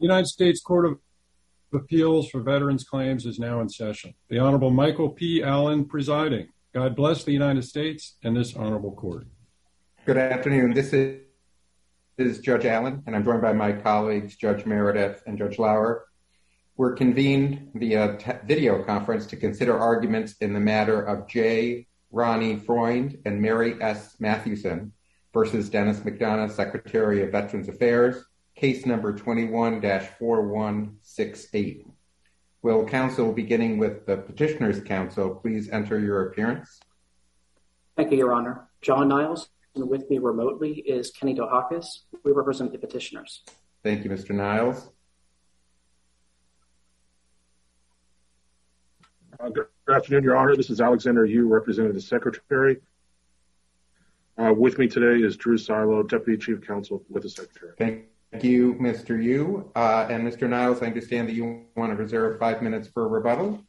United States Court of Appeals for Veterans Claims is now in session. The Honorable Michael P. Allen presiding. God bless the United States and this honorable court. Good afternoon. This is Judge Allen, and I'm joined by my colleagues, Judge Meredith and Judge Lauer. We're convened via video conference to consider arguments in the matter of J. Ronnie Freund and Mary S. Mathewson versus Dennis McDonough, Secretary of Veterans Affairs, case number 21-4168. Will counsel, beginning with the petitioner's counsel, please enter your appearance? Thank you, Your Honor. John Niles, and with me remotely is Kenny Dohakis. We represent the petitioners. Thank you, Mr. Niles. Good afternoon, Your Honor. This is Alexander Yu, representing the Secretary. With me today is Drew Silo, Deputy Chief Counsel with the Secretary. Thank you, Mr. Yu. And Mr. Niles, I understand that you want to reserve 5 minutes for rebuttal?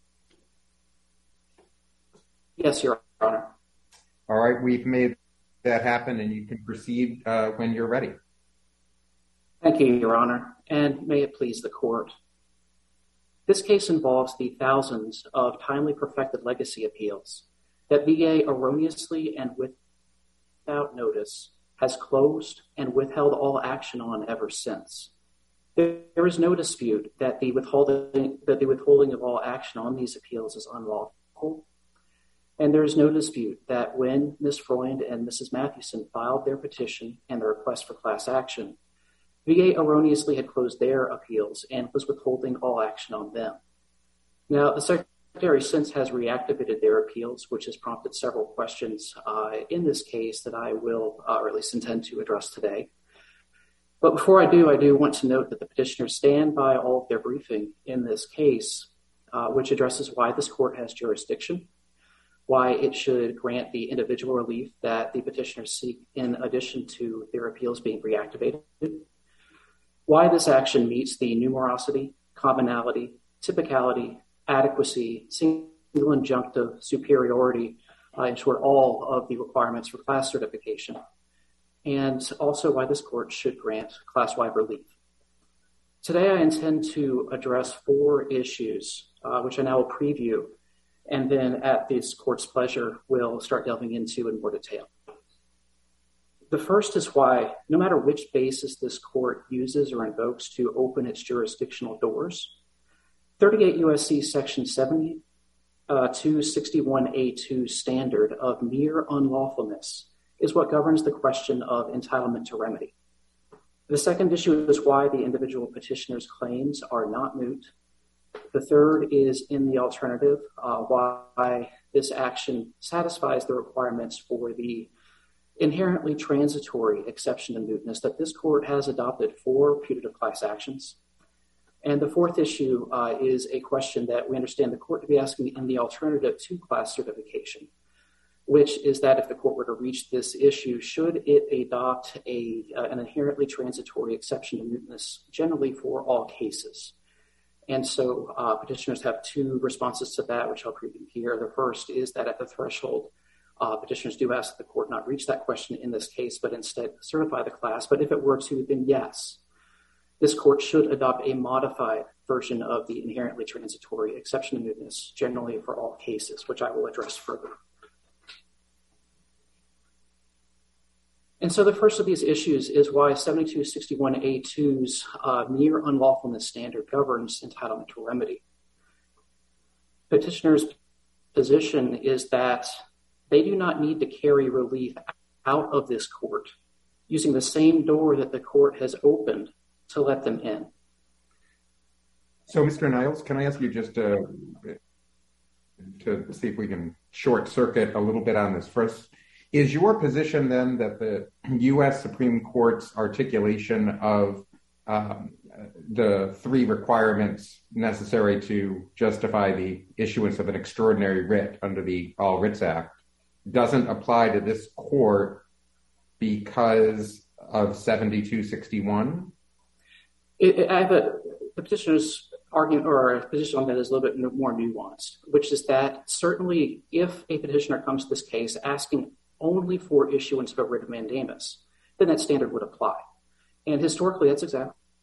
Yes, Your Honor. All right, we've made that happen, and you can proceed when you're ready. Thank you, Your Honor, and may it please the court. This case involves the thousands of timely perfected legacy appeals that VA erroneously and without notice has closed and withheld all action on ever since. There is no dispute that the withholding of all action on these appeals is unlawful, and there is no dispute that when Ms. Freund and Mrs. Mathewson filed their petition and their request for class action, VA erroneously had closed their appeals and was withholding all action on them. Now, the Secretary since has reactivated their appeals, which has prompted several questions in this case that I will, or at least intend to address today. But before I do want to note that the petitioners stand by all of their briefing in this case, which addresses why this court has jurisdiction, why it should grant the individual relief that the petitioners seek in addition to their appeals being reactivated, why this action meets the numerosity, commonality, typicality, adequacy, single injunctive, superiority, in short, all of the requirements for class certification, and also why this court should grant class-wide relief. Today, I intend to address 4 issues, which I now will preview, and then at this court's pleasure, we'll start delving into in more detail. The first is why, no matter which basis this court uses or invokes to open its jurisdictional doors, 38 U.S.C. Section 7261A2 standard of mere unlawfulness is what governs the question of entitlement to remedy. The second issue is why the individual petitioner's claims are not moot. The third is, in the alternative, why this action satisfies the requirements for the inherently transitory exception to mootness that this court has adopted for putative class actions. And the fourth issue is a question that we understand the court to be asking in the alternative to class certification, which is that if the court were to reach this issue, should it adopt an inherently transitory exception to mootness generally for all cases? And so petitioners have 2 responses to that, which I'll preview here. The first is that at the threshold, petitioners do ask that the court not reach that question in this case, but instead certify the class. But if it were to, then yes, this court should adopt a modified version of the inherently transitory exception to mootness generally for all cases, which I will address further. And so the first of these issues is why 7261A2's mere unlawfulness standard governs entitlement to remedy. Petitioners' position is that they do not need to carry relief out of this court using the same door that the court has opened to let them in. So, Mr. Niles, can I ask you just to see if we can short circuit a little bit on this first? Is your position then that the U.S. Supreme Court's articulation of the 3 requirements necessary to justify the issuance of an extraordinary writ under the All Writs Act doesn't apply to this court because of 7261? The petitioner's argument or position on that is a little bit more nuanced, which is that certainly if a petitioner comes to this case asking only for issuance of a writ of mandamus, then that standard would apply. And historically, that's exactly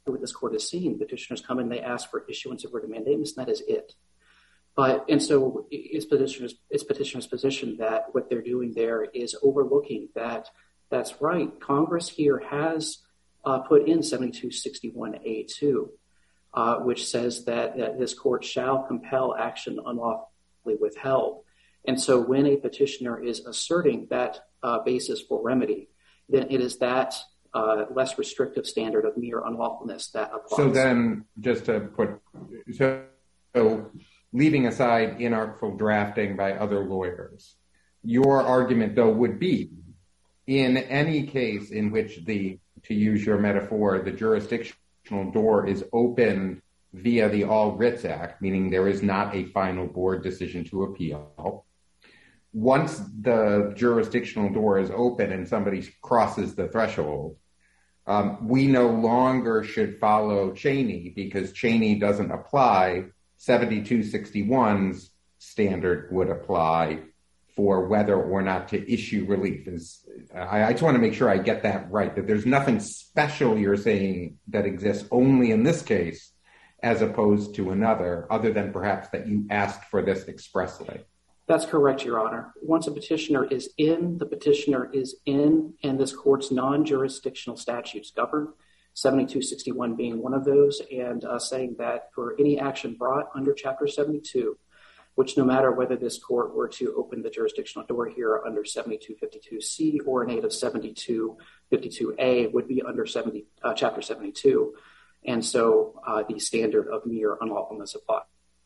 what this court has seen. Petitioners come and they ask for issuance of writ of mandamus, and that is it. And so it's petitioner's position that what they're doing there is overlooking that. That's right. Congress here has put in 7261A2, which says that this court shall compel action unlawfully withheld. And so when a petitioner is asserting that basis for remedy, then it is that less restrictive standard of mere unlawfulness that applies. So then, just to put, so leaving aside inartful drafting by other lawyers, your argument, though, would be in any case in which to use your metaphor, the jurisdictional door is opened via the All Writs Act, meaning there is not a final board decision to appeal. Once the jurisdictional door is open and somebody crosses the threshold, we no longer should follow Cheney because Cheney doesn't apply. 7261's standard would apply for whether or not to issue relief. I just want to make sure I get that right, that there's nothing special you're saying that exists only in this case as opposed to another, other than perhaps that you asked for this expressly. That's correct, Your Honor. Once a petitioner is in, the petitioner is in, and this court's non-jurisdictional statutes govern, 7261 being one of those, and saying that for any action brought under Chapter 72, which no matter whether this court were to open the jurisdictional door here under 7252C or in aid of 7252A would be under Chapter 72. And so the standard of mere unlawfulness applies.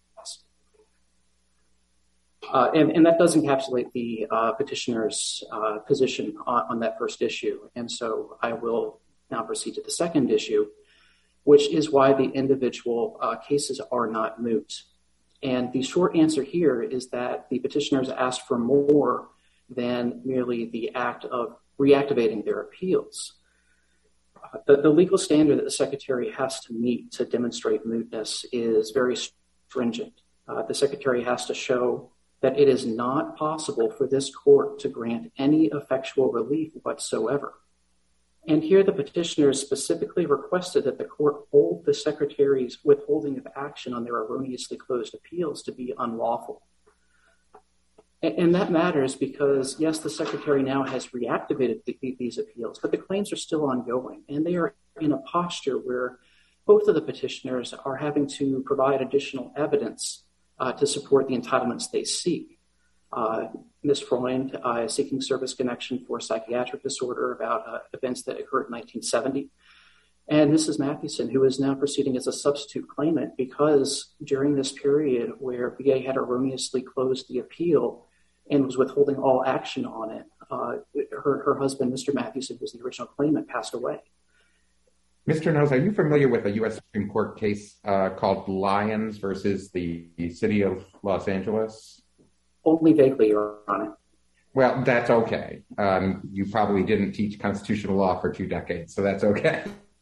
And that does encapsulate the petitioner's position on that first issue. And so I will now proceed to the second issue, which is why the individual cases are not moot. And the short answer here is that the petitioners asked for more than merely the act of reactivating their appeals. The legal standard that the Secretary has to meet to demonstrate mootness is very stringent. The Secretary has to show that it is not possible for this court to grant any effectual relief whatsoever. And here the petitioners specifically requested that the court hold the Secretary's withholding of action on their erroneously closed appeals to be unlawful. And that matters because, yes, the Secretary now has reactivated these appeals, but the claims are still ongoing. And they are in a posture where both of the petitioners are having to provide additional evidence to support the entitlements they seek. Ms. Freund is seeking service connection for psychiatric disorder about events that occurred in 1970. And Mrs. Mathewson, who is now proceeding as a substitute claimant because during this period where VA had erroneously closed the appeal and was withholding all action on it, her husband, Mr. Mathewson, who was the original claimant, passed away. Mr. Knowles, are you familiar with a U.S. Supreme Court case called Lyons versus the City of Los Angeles? Only vaguely, Your Honor. Well, that's okay. You probably didn't teach constitutional law for 2 decades, so that's okay.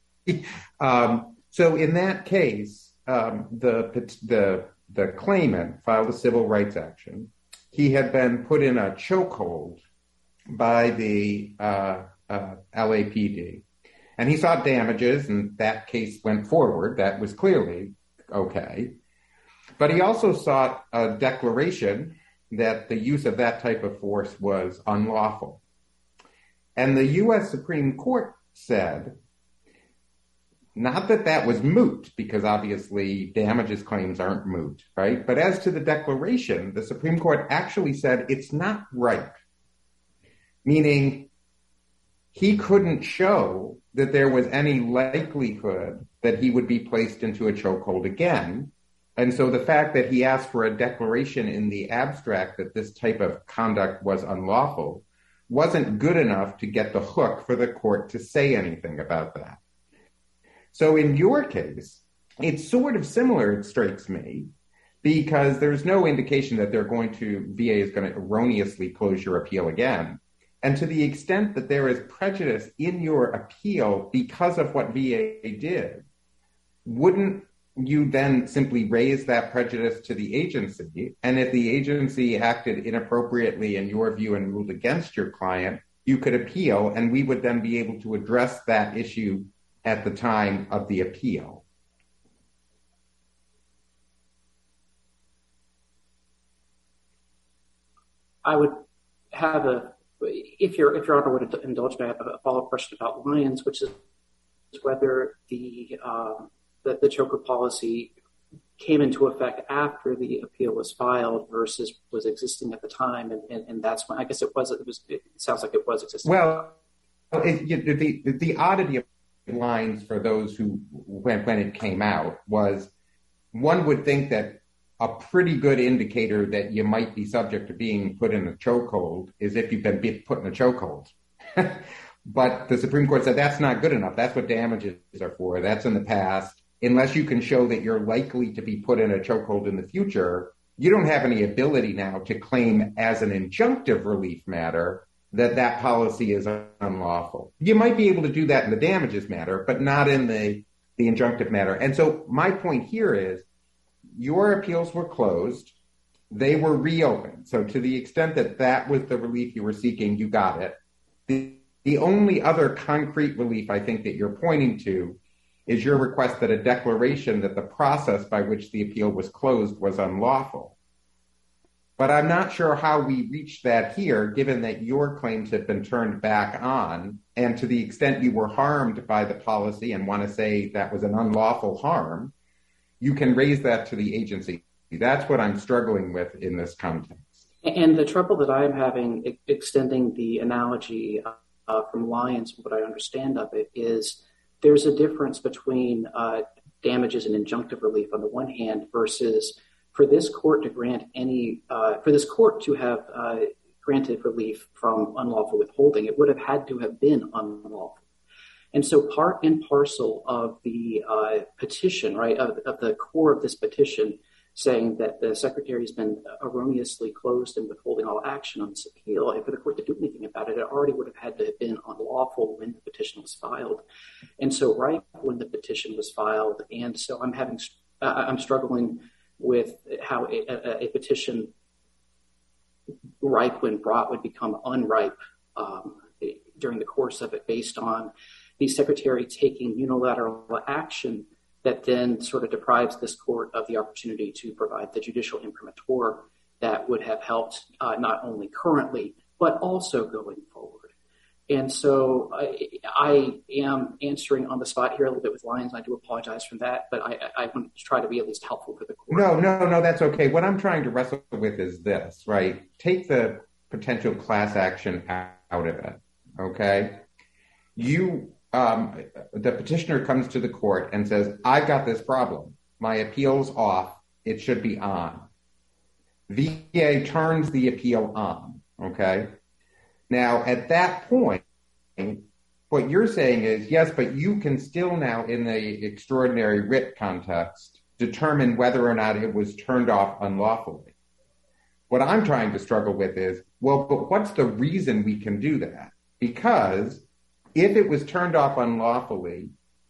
So in that case, the claimant filed a civil rights action. He had been put in a chokehold by the LAPD. And he sought damages, and that case went forward. That was clearly okay. But he also sought a declaration that the use of that type of force was unlawful. And the U.S. Supreme Court said, not that that was moot, because obviously damages claims aren't moot, right? But as to the declaration, the Supreme Court actually said it's not right, meaning he couldn't show that there was any likelihood that he would be placed into a chokehold again. And so the fact that he asked for a declaration in the abstract that this type of conduct was unlawful wasn't good enough to get the hook for the court to say anything about that. So in your case, it's sort of similar, it strikes me, because there's no indication that VA is going to erroneously close your appeal again. And to the extent that there is prejudice in your appeal because of what VA did, wouldn't you then simply raise that prejudice to the agency? And if the agency acted inappropriately in your view and ruled against your client, you could appeal, and we would then be able to address that issue at the time of the appeal? I would have if Your Honor would indulge me, I have a follow-up question about Lyons, which is whether the choker policy came into effect after the appeal was filed versus was existing at the time, and that's when I guess it sounds like it was existing. Well, the oddity of Lyons for those who when it came out was one would think that a pretty good indicator that you might be subject to being put in a chokehold is if you've been put in a chokehold. But the Supreme Court said that's not good enough. That's what damages are for. That's in the past. Unless you can show that you're likely to be put in a chokehold in the future, you don't have any ability now to claim as an injunctive relief matter that policy is unlawful. You might be able to do that in the damages matter, but not in the injunctive matter. And so my point here is your appeals were closed. They were reopened. So to the extent that that was the relief you were seeking, you got it. The only other concrete relief I think that you're pointing to is your request that a declaration that the process by which the appeal was closed was unlawful. But I'm not sure how we reached that here, given that your claims have been turned back on, and to the extent you were harmed by the policy and want to say that was an unlawful harm, you can raise that to the agency. That's what I'm struggling with in this context. And the trouble that I'm having extending the analogy from Lyons, what I understand of it, is there's a difference between damages and injunctive relief on the one hand versus for this court to grant for this court to have granted relief from unlawful withholding, it would have had to have been unlawful. And so part and parcel of the petition, right, of the core of this petition, saying that the secretary has been erroneously closed and withholding all action on this appeal, and for the court to do anything about it, it already would have had to have been unlawful when the petition was filed. And so right when the petition was filed, and so I'm struggling with how a petition ripe when brought would become unripe during the course of it based on the secretary taking unilateral action that then sort of deprives this court of the opportunity to provide the judicial imprimatur that would have helped not only currently, but also going forward. And so I am answering on the spot here a little bit with Lyons. I do apologize for that, but I want to try to be at least helpful for the court. No, that's okay. What I'm trying to wrestle with is this, right? Take the potential class action out of it, okay? The petitioner comes to the court and says, I've got this problem. My appeal's off. It should be on. VA turns the appeal on, okay? Now, at that point, what you're saying is, yes, but you can still now, in the extraordinary writ context, determine whether or not it was turned off unlawfully. What I'm trying to struggle with is, well, but what's the reason we can do that? Because if it was turned off unlawfully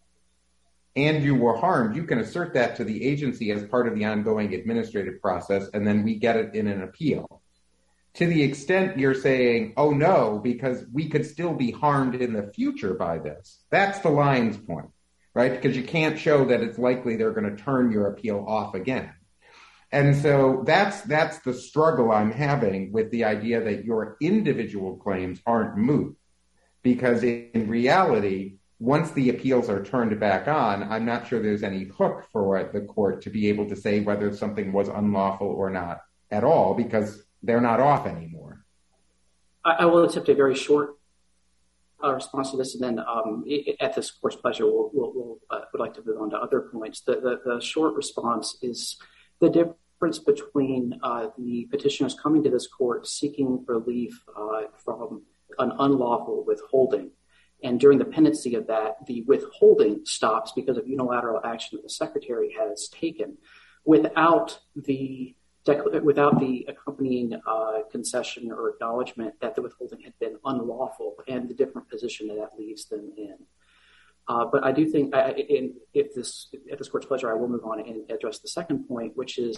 and you were harmed, you can assert that to the agency as part of the ongoing administrative process, and then we get it in an appeal. To the extent you're saying, oh no, because we could still be harmed in the future by this, that's the Lyons point, right? Because you can't show that it's likely they're going to turn your appeal off again. And so that's the struggle I'm having with the idea that your individual claims aren't moot. Because in reality, once the appeals are turned back on, I'm not sure there's any hook for the court to be able to say whether something was unlawful or not at all, because they're not off anymore. I will attempt a very short response to this, and then at this court's pleasure, we'll would like to move on to other points. The short response is the difference between the petitioners coming to this court seeking relief from an unlawful withholding. And during the pendency of that, the withholding stops because of unilateral action that the secretary has taken without the accompanying concession or acknowledgement that the withholding had been unlawful and the different position that leaves them in. But I do think, at this court's pleasure, I will move on and address the second point, which is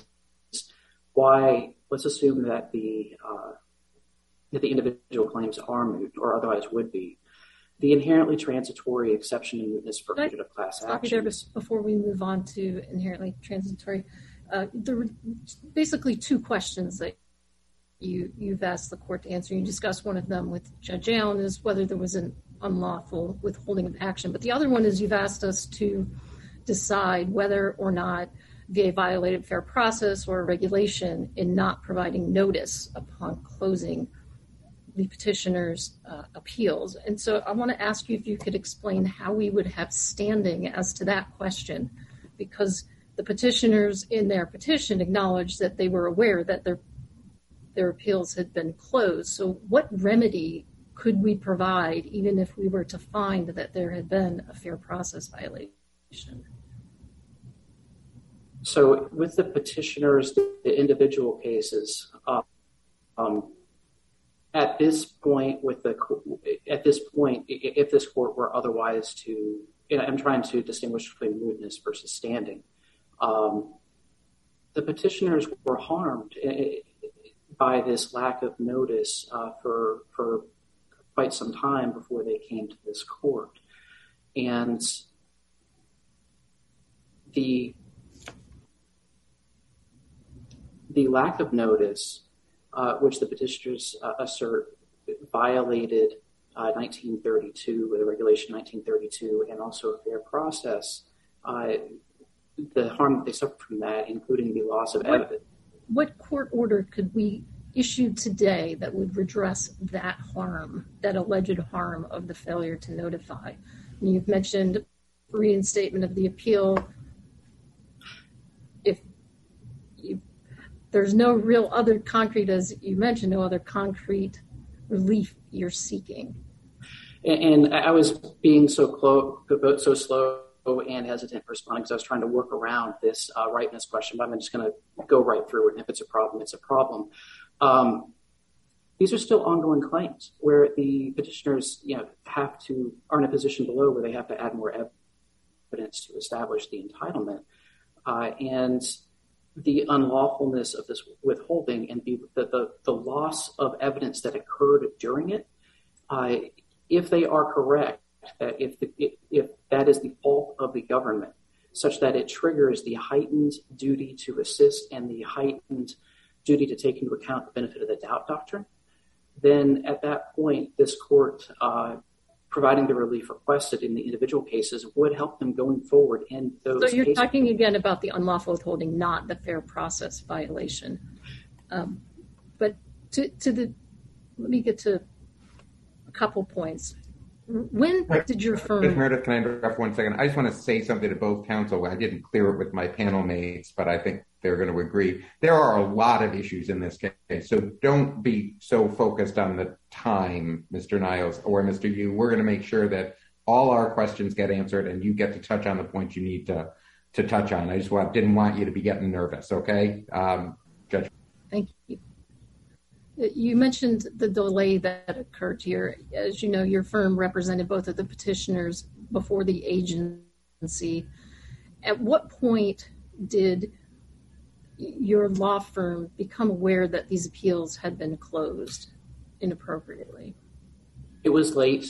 why let's assume that the individual claims are moot or otherwise would be. The inherently transitory exception in mootness for fugitive class actions. Before we move on to inherently transitory, there were basically two questions that you've asked the court to answer. You discussed one of them with Judge Allen, is whether there was an unlawful withholding of action. But the other one is you've asked us to decide whether or not VA violated fair process or regulation in not providing notice upon closing the petitioner's appeals. And so I want to ask you if you could explain how we would have standing as to that question, because the petitioners in their petition acknowledged that they were aware that their appeals had been closed. So what remedy could we provide even if we were to find that there had been a fair process violation? So with the petitioners, the individual cases, at this point, if this court were otherwise to, I'm trying to distinguish between mootness versus standing. The petitioners were harmed by this lack of notice for quite some time before they came to this court. And the lack of notice, which the petitioners assert violated 1932, with the regulation 1932, and also a fair process, the harm that they suffered from that, including the loss of evidence. What court order could we issue today that would redress that harm, that alleged harm of the failure to notify? And you've mentioned reinstatement of the appeal. If there's no real other concrete, as you mentioned, no other concrete relief you're seeking. And I was being so slow and hesitant responding because I was trying to work around this rightness question, but I'm just going to go right through it. And if it's a problem, it's a problem. These are still ongoing claims where the petitioners, are in a position below where they have to add more evidence to establish the entitlement. And the unlawfulness of this withholding and the loss of evidence that occurred during it, if they are correct, that if that is the fault of the government, such that it triggers the heightened duty to assist and the heightened duty to take into account the benefit of the doubt doctrine, then at that point, this court, providing the relief requested in the individual cases, would help them going forward in those cases. So you're talking again about the unlawful withholding, not the fair process violation. But let me get to a couple points. When did your firm... Meredith, can I interrupt 1 second? I just want to say something to both counsel. I didn't clear it with my panel mates, but I think they're going to agree. There are a lot of issues in this case, so don't be so focused on the time, Mr. Niles or Mr. Yu. We're going to make sure that all our questions get answered and you get to touch on the points you need to touch on. I just didn't want you to be getting nervous, okay? Judge. Thank you. You mentioned the delay that occurred here. As you know, your firm represented both of the petitioners before the agency. At what point did your law firm become aware that these appeals had been closed inappropriately? It was late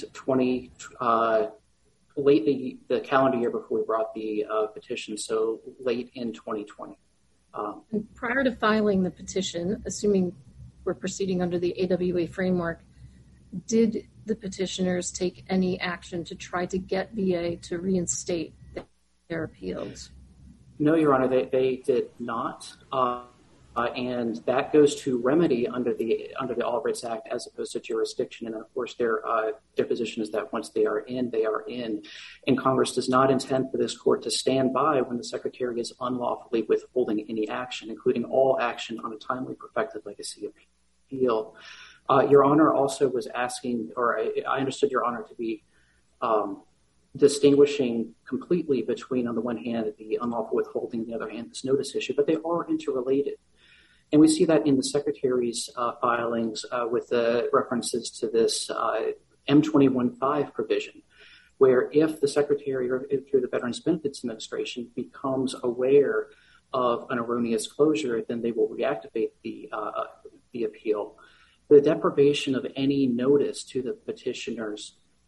the calendar year before we brought the petition, so late in 2020. And prior to filing the petition, assuming we're proceeding under the AWA framework, did the petitioners take any action to try to get VA to reinstate their appeals? No, Your Honor, they did not. And that goes to remedy under the All Rights Act as opposed to jurisdiction. And of course, their position is that once they are in, they are in. And Congress does not intend for this court to stand by when the Secretary is unlawfully withholding any action, including all action on a timely perfected legacy appeal. Your Honor also was asking, or I understood Your Honor to be distinguishing completely between, on the one hand, the unlawful withholding, on the other hand, this notice issue, but they are interrelated. And we see that in the Secretary's filings with the references to this M21.5 provision, where if the Secretary or through the Veterans Benefits Administration becomes aware of an erroneous closure, then they will reactivate the appeal. The deprivation of any notice to the petitioners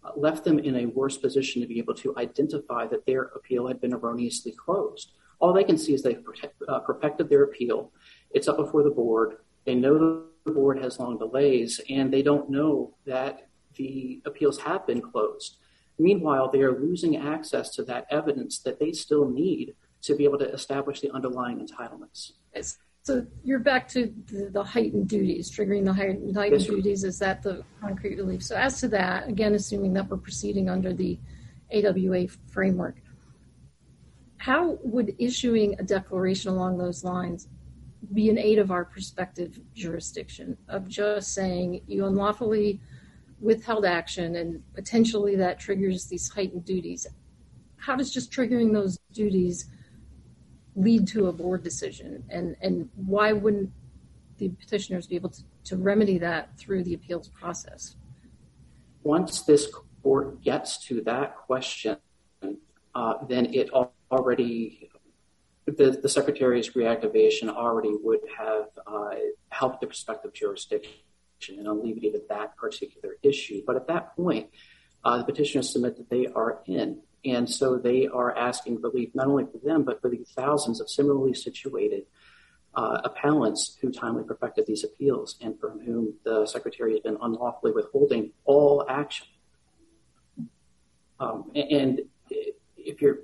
left them in a worse position to be able to identify that their appeal had been erroneously closed. All they can see is they've perfected their appeal. It's up before the board. They know the board has long delays, and they don't know that the appeals have been closed. Meanwhile, they are losing access to that evidence that they still need to be able to establish the underlying entitlements. So you're back to the heightened duties, triggering the heightened duties. Is that the concrete relief? So as to that, again, assuming that we're proceeding under the AWA framework, how would issuing a declaration along those lines be an aid of our prospective jurisdiction of just saying you unlawfully withheld action and potentially that triggers these heightened duties? How does just triggering those duties lead to a board decision? And why wouldn't the petitioners be able to remedy that through the appeals process? Once this court gets to that question, then it already, the Secretary's reactivation already would have helped the prospective jurisdiction and alleviated that particular issue. But at that point, the petitioners submit that they are in. And so they are asking relief not only for them, but for the thousands of similarly situated appellants who timely perfected these appeals and from whom the Secretary has been unlawfully withholding all action. And if you're...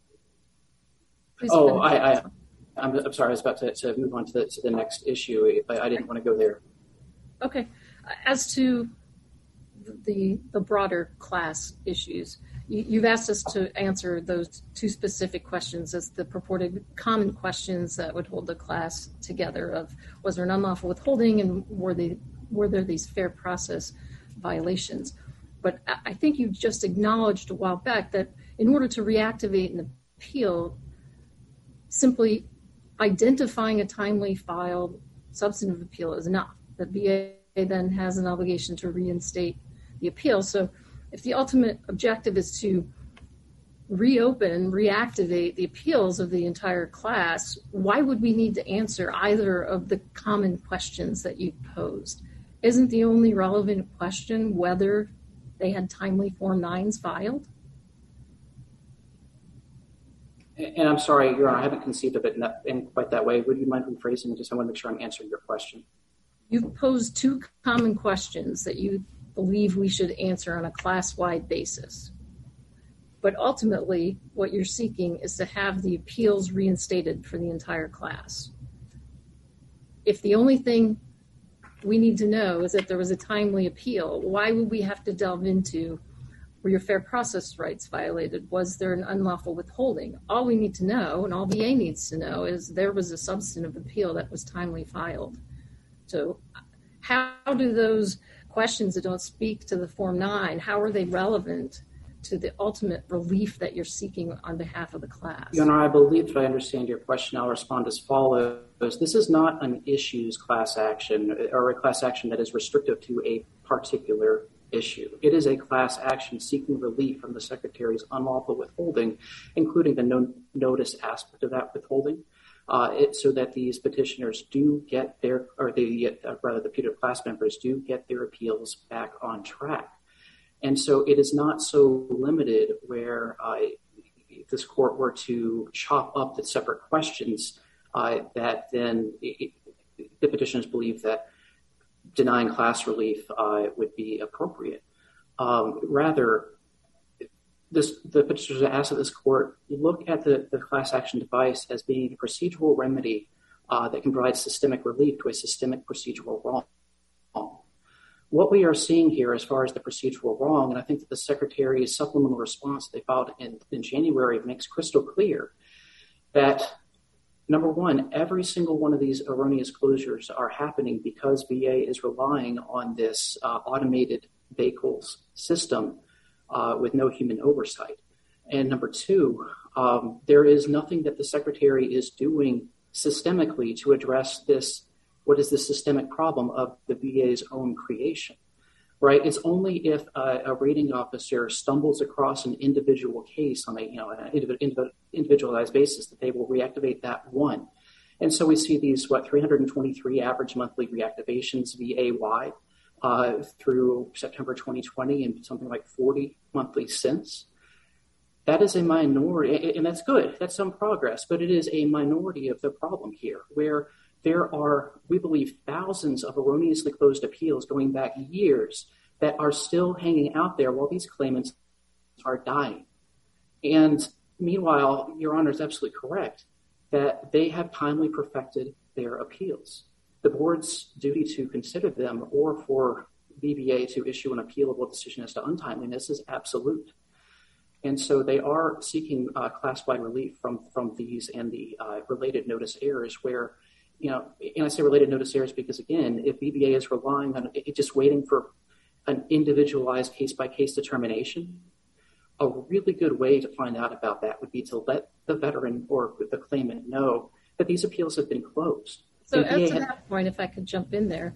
I'm sorry, I was about to move on to the next issue, but I didn't want to go there. Okay. As to the broader class issues, you've asked us to answer those two specific questions as the purported common questions that would hold the class together of was there an unlawful withholding and were there these fair process violations? But I think you just acknowledged a while back that in order to reactivate an appeal, simply identifying a timely filed substantive appeal is enough. The VA then has an obligation to reinstate the appeal. So if the ultimate objective is to reopen, reactivate the appeals of the entire class, why would we need to answer either of the common questions that you posed? Isn't the only relevant question whether they had timely Form 9s filed? And I'm sorry, Your Honor, I haven't conceived of it in quite that way. Would you mind rephrasing it? I want to make sure I'm answering your question. You've posed two common questions that you believe we should answer on a class-wide basis. But ultimately, what you're seeking is to have the appeals reinstated for the entire class. If the only thing we need to know is that there was a timely appeal, why would we have to delve into were your fair process rights violated? Was there an unlawful withholding? All we need to know, and all VA needs to know, is there was a substantive appeal that was timely filed. So how do those questions that don't speak to the Form 9, how are they relevant to the ultimate relief that you're seeking on behalf of the class? Your Honor, I believe if I understand your question, I'll respond as follows. This is not an issues class action or a class action that is restrictive to a particular issue. It is a class action seeking relief from the Secretary's unlawful withholding, including the notice aspect of that withholding, so that these petitioners do get their, or the putative class members do get their appeals back on track. And so it is not so limited where if this court were to chop up the separate questions that then the petitioners believe that denying class relief would be appropriate. Rather, the petitioners ask that this court look at the class action device as being a procedural remedy that can provide systemic relief to a systemic procedural wrong. What we are seeing here as far as the procedural wrong, and I think that the Secretary's supplemental response they filed in January makes crystal clear that, number one, every single one of these erroneous closures are happening because VA is relying on this automated vehicles system with no human oversight. And number two, there is nothing that the Secretary is doing systemically to address this. What is the systemic problem of the VA's own creation, right? It's only if a rating officer stumbles across an individual case on an individualized basis that they will reactivate that one. And so we see these, 323 average monthly reactivations VA-wide. through September 2020 and something like 40 monthly since. That is a minority, and that's good. That's some progress, but it is a minority of the problem here, where there are, we believe, thousands of erroneously closed appeals going back years that are still hanging out there while these claimants are dying. And meanwhile, Your Honor is absolutely correct that they have timely perfected their appeals. The board's duty to consider them or for BVA to issue an appealable decision as to untimeliness is absolute. And so they are seeking class-wide relief from these and the related notice errors where, and I say related notice errors because, again, if BVA is relying on it, just waiting for an individualized case-by-case determination, a really good way to find out about that would be to let the veteran or the claimant know that these appeals have been closed. So as to that point, if I could jump in there,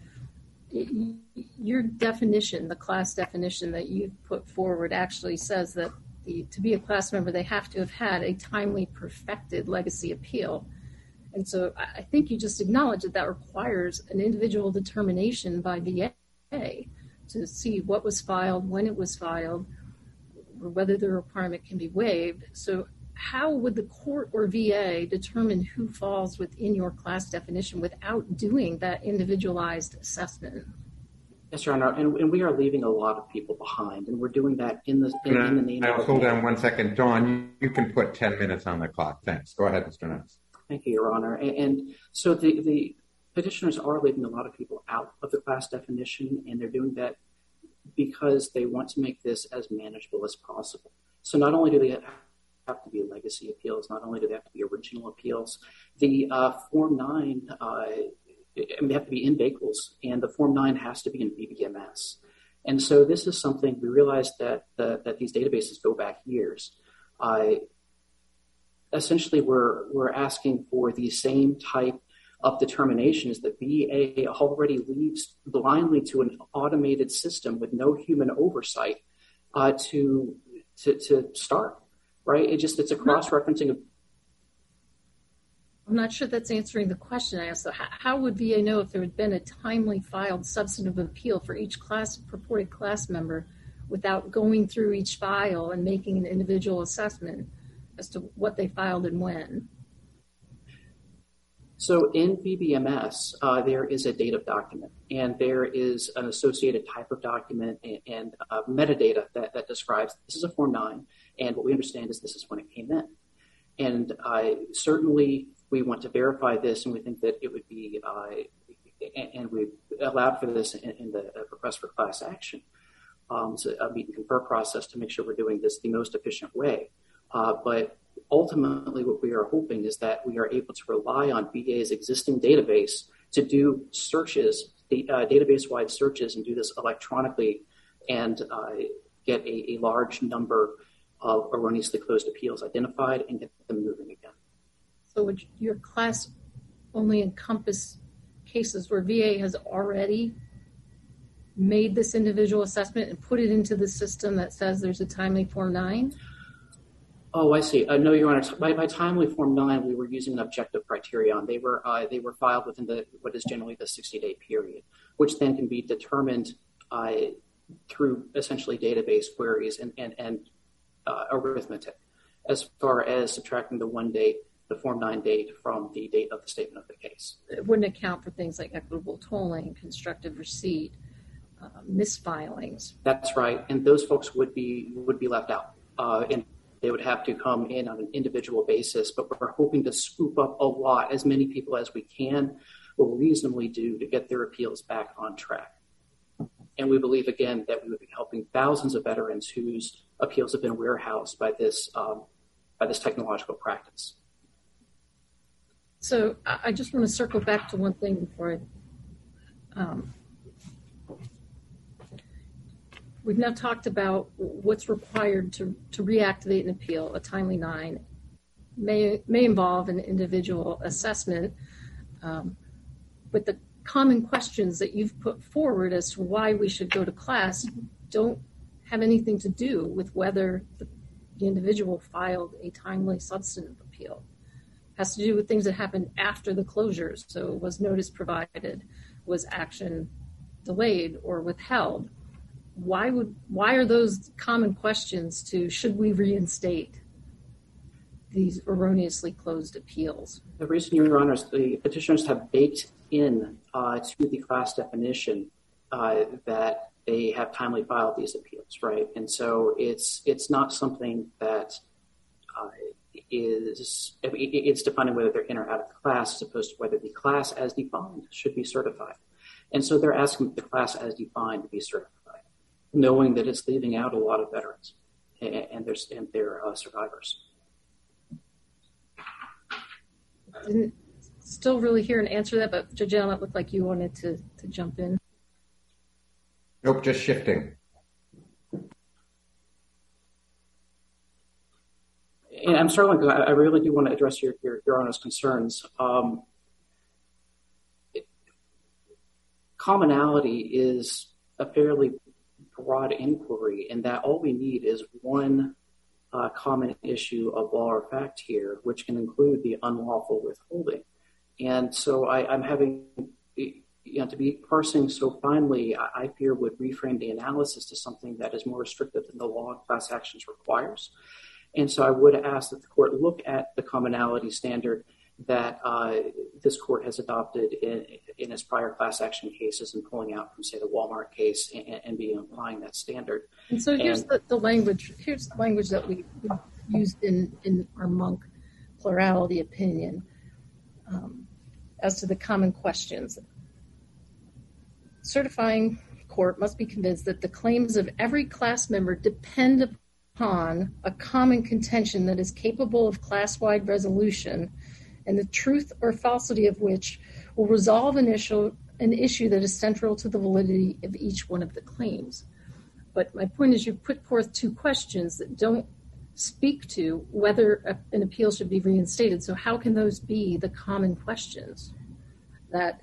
your definition, the class definition that you put forward actually says that to be a class member, they have to have had a timely perfected legacy appeal. And so I think you just acknowledge that requires an individual determination by VA to see what was filed, when it was filed, or whether the requirement can be waived. So how would the court or VA determine who falls within your class definition without doing that individualized assessment? Yes, Your Honor, and we are leaving a lot of people behind, and we're doing that in the name of... Hold on 1 second. Dawn, you can put 10 minutes on the clock. Thanks. Go ahead, Mr. Ness. Thank you, Your Honor. And so the petitioners are leaving a lot of people out of the class definition, and they're doing that because they want to make this as manageable as possible. So not only do they have to be legacy appeals, not only do they have to be original appeals, the Form 9... they have to be in BACLs, and the Form 9 has to be in BBMS. And so this is something we realized that these databases go back years. Essentially, we're asking for the same type of determinations that VA already leaves blindly to an automated system with no human oversight to start. Right? It's a cross-referencing of... I'm not sure that's answering the question I asked. So how would VA know if there had been a timely filed substantive appeal for each purported class member without going through each file and making an individual assessment as to what they filed and when? So in BBMS, there is a date of document, and there is an associated type of document and metadata that describes this is a Form 9, and what we understand is this is when it came in. And certainly we want to verify this, and we think that it would be, and we allowed for this in the request for class action. So a meet and confer process to make sure we're doing this the most efficient way. But ultimately what we are hoping is that we are able to rely on VA's existing database to do searches, database-wide searches, and do this electronically and get a large number of erroneously closed appeals identified and get them moving again. So would your class only encompass cases where VA has already made this individual assessment and put it into the system that says there's a timely Form 9? Oh, I see. No, Your Honor. By timely Form 9, we were using an objective criterion. They were filed within what is generally the 60-day period, which then can be determined through essentially database queries and arithmetic, as far as subtracting the one date, the Form 9 date, from the date of the statement of the case. It wouldn't account for things like equitable tolling, constructive receipt, misfilings. That's right, and those folks would be left out, and they would have to come in on an individual basis. But we're hoping to scoop up as many people as we can, or reasonably do, to get their appeals back on track. And we believe, again, that we would be helping thousands of veterans whose appeals have been warehoused by this technological practice. So I just want to circle back to one thing before we've now talked about what's required to reactivate an appeal. A timely 9 may involve an individual assessment, but the common questions that you've put forward as to why we should go to class don't have anything to do with whether the individual filed a timely substantive appeal. It has to do with things that happened after the closures. So was notice provided? Was action delayed or withheld, why are those common questions to should we reinstate these erroneously closed appeals? The reason, Your Honor, is the petitioners have baked in to the class definition that they have timely filed these appeals, right? And so it's not something that it's defining whether they're in or out of the class as opposed to whether the class as defined should be certified. And so they're asking the class as defined to be certified, knowing that it's leaving out a lot of veterans and their survivors. Didn't still really hear an answer to that, but Judge Allen, it looked like you wanted to jump in. Nope, just shifting. And I'm struggling because I really do want to address your Honor's concerns. Commonality is a fairly broad inquiry in that all we need is one common issue of law or fact here, which can include the unlawful withholding. And so I'm having, to be parsing so finely, I fear would reframe the analysis to something that is more restrictive than the law and class actions requires. And so I would ask that the court look at the commonality standard that this court has adopted in its prior class action cases and pulling out from, say, the Walmart case and be applying that standard. And so here's the language. Here's the language that we used in our Monk plurality opinion as to the common questions. Certifying court must be convinced that the claims of every class member depend upon a common contention that is capable of class-wide resolution, and the truth or falsity of which will resolve an issue that is central to the validity of each one of the claims. But my point is you put forth two questions that don't speak to whether an appeal should be reinstated. So how can those be the common questions that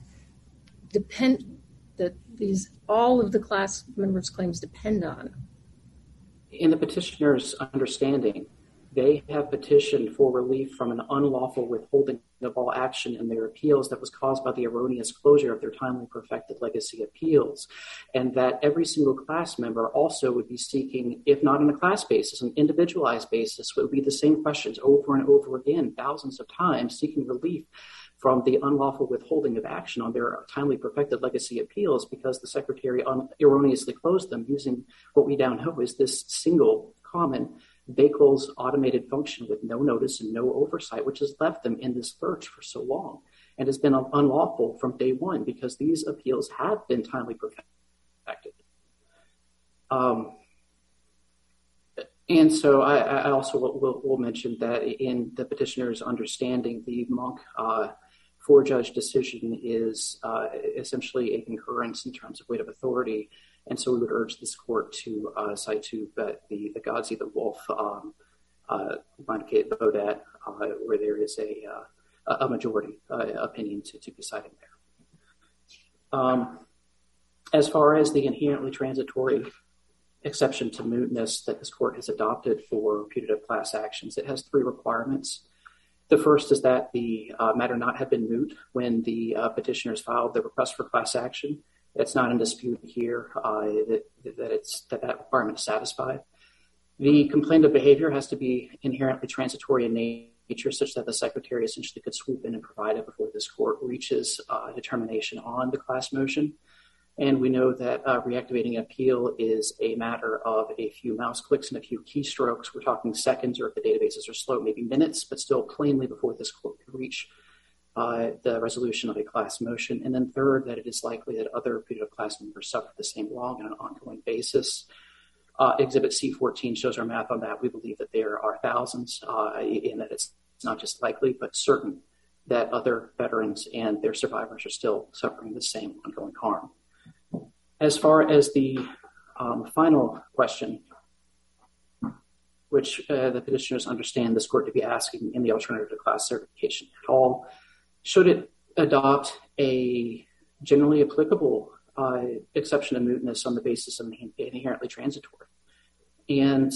all of the class members' claims depend on? In the petitioner's understanding, they have petitioned for relief from an unlawful withholding of all action in their appeals that was caused by the erroneous closure of their timely perfected legacy appeals, and that every single class member also would be seeking, if not on a class basis, an individualized basis, would be the same questions over and over again, thousands of times, seeking relief from the unlawful withholding of action on their timely perfected legacy appeals because the secretary erroneously closed them using what we now know is this single common Bakel's automated function with no notice and no oversight, which has left them in this lurch for so long and has been unlawful from day one because these appeals have been timely perfected. And so I also will mention that in the petitioner's understanding, the Monk four-judge decision is essentially a concurrence in terms of weight of authority. And so we would urge this court to cite to the Godsey, the Wolf, Bodette, where there is a majority opinion to be cited there. As far as the inherently transitory exception to mootness that this court has adopted for putative class actions, it has three requirements. The first is that the matter not have been moot when the petitioners filed the request for class action. It's not in dispute here that requirement is satisfied. The complaint of behavior has to be inherently transitory in nature, such that the secretary essentially could swoop in and provide it before this court reaches determination on the class motion. And we know that reactivating an appeal is a matter of a few mouse clicks and a few keystrokes. We're talking seconds, or if the databases are slow, maybe minutes, but still plainly before this court could reach the resolution of a class motion. And then third, that it is likely that other putative class members suffer the same wrong on an ongoing basis. Exhibit C14 shows our math on that. We believe that there are thousands, in that it's not just likely, but certain that other veterans and their survivors are still suffering the same ongoing harm. As far as the final question, which the petitioners understand this court to be asking in the alternative to class certification at all, should it adopt a generally applicable exception of mootness on the basis of inherently transitory? And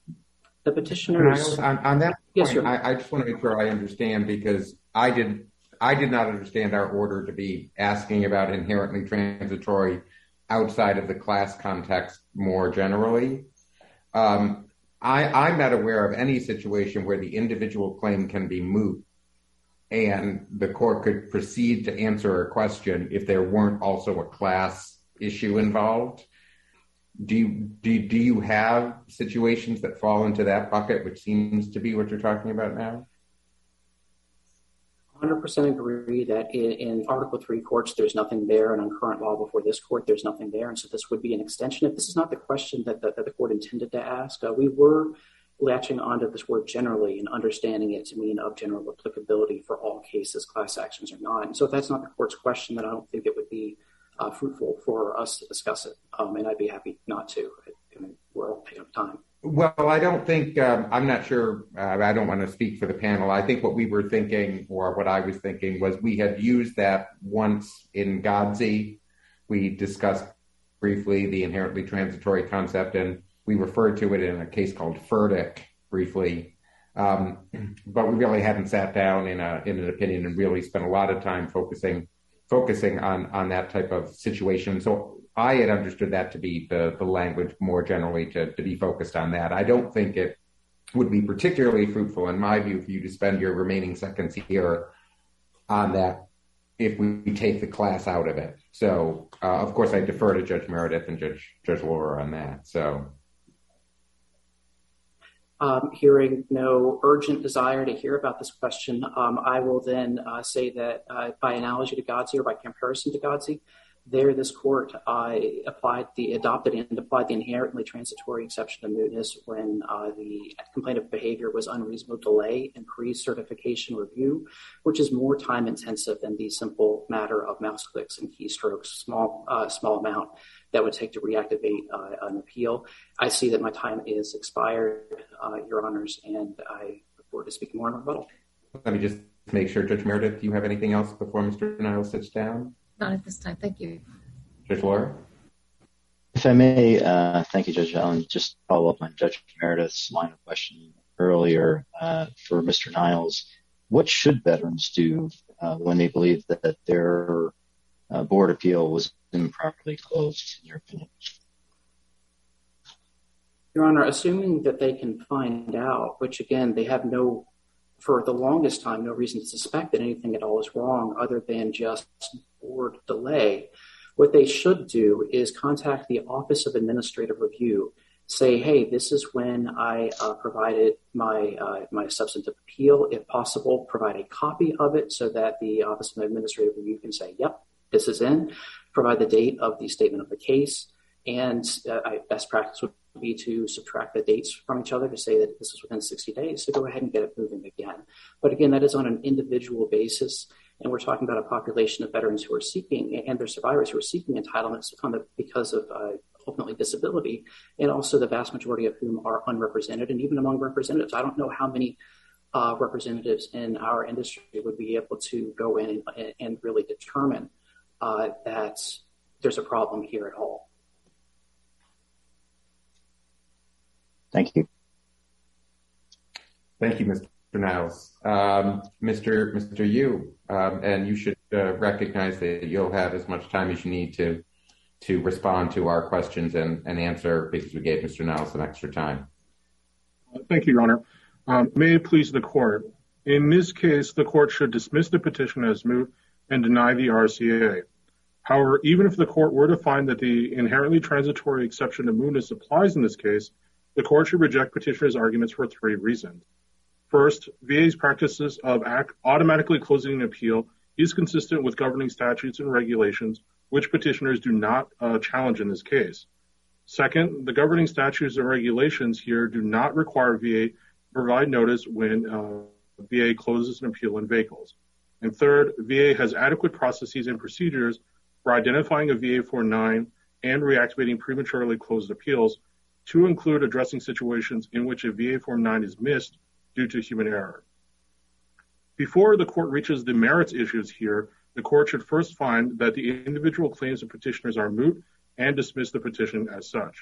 the petitioners... On that point, yes, sir. I just want to make sure I understand, because I did I did not understand our order to be asking about inherently transitory outside of the class context more generally. I'm not aware of any situation where the individual claim can be moot and the court could proceed to answer a question if there weren't also a class issue involved. Do you have situations that fall into that bucket, which seems to be what you're talking about now? 100% agree that in Article 3 courts, there's nothing there, and on current law before this court, there's nothing there, and so this would be an extension. If this is not the question that the court intended to ask, we were latching onto this word generally and understanding it to mean of general applicability for all cases, class actions or not. And so if that's not the court's question, then I don't think it would be fruitful for us to discuss it, and I'd be happy not to. I mean, we're all taking up time. Well, I don't think, I'm not sure, I don't want to speak for the panel. I think what we were thinking, or what I was thinking, was we had used that once in Godsey. We discussed briefly the inherently transitory concept, and we referred to it in a case called Furtick briefly. But we really hadn't sat down in an opinion and really spent a lot of time focusing on that type of situation. So I had understood that to be the language more generally to be focused on that. I don't think it would be particularly fruitful, in my view, for you to spend your remaining seconds here on that if we take the class out of it. So, of course, I defer to Judge Meredith and Judge Laura on that. So, hearing no urgent desire to hear about this question, I will then say that by analogy to Godsey or by comparison to Godsey, there this court adopted and applied the inherently transitory exception to mootness when the complainant behavior was unreasonable delay in pre-certification review, which is more time intensive than the simple matter of mouse clicks and keystrokes, small amount that would take to reactivate an appeal. I see that my time is expired, Your Honors, and I look forward to speaking more in rebuttal. Let me just make sure, Judge Meredith, do you have anything else before Mr. Niles sits down? Not at this time. Thank you. Judge Laura? If I may, thank you, Judge Allen. Just follow up on Judge Meredith's line of questioning earlier for Mr. Niles. What should veterans do when they believe that their board appeal was improperly closed, in your opinion? Your Honor, assuming that they can find out, which again, they have for the longest time, no reason to suspect that anything at all is wrong other than just board delay. What they should do is contact the Office of Administrative Review, say, hey, this is when I provided my substantive appeal. If possible, provide a copy of it so that the Office of Administrative Review can say, yep, this is in. Provide the date of the statement of the case. And best practice would be to subtract the dates from each other to say that this is within 60 days. So go ahead and get it moving again. But again, that is on an individual basis. And we're talking about a population of veterans who are seeking and their survivors who are seeking entitlements because of ultimately disability, and also the vast majority of whom are unrepresented. And even among representatives, I don't know how many representatives in our industry would be able to go in and really determine that there's a problem here at all. Thank you. Thank you, Mr. Niles. Mr. Yu, and you should recognize that you'll have as much time as you need to respond to our questions and answer, because we gave Mr. Niles some extra time. Thank you, Your Honor. May it please the court. In this case, the court should dismiss the petition as moot and deny the RCA. However, even if the court were to find that the inherently transitory exception to mootness applies in this case, the court should reject petitioner's arguments for 3 reasons. First, VA's practices of automatically closing an appeal is consistent with governing statutes and regulations, which petitioners do not challenge in this case. Second, the governing statutes and regulations here do not require VA to provide notice when VA closes an appeal in vehicles. And third, VA has adequate processes and procedures for identifying a VA Form 9 and reactivating prematurely closed appeals, to include addressing situations in which a VA Form 9 is missed due to human error. Before the court reaches the merits issues here, the court should first find that the individual claims of petitioners are moot and dismiss the petition as such.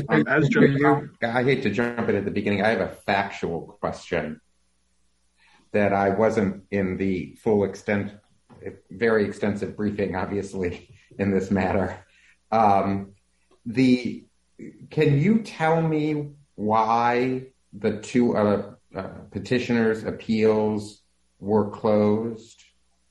I hate to jump in at the beginning. I have a factual question that I wasn't in the full extent very extensive briefing, obviously, in this matter. Can you tell me why the two petitioners' appeals were closed?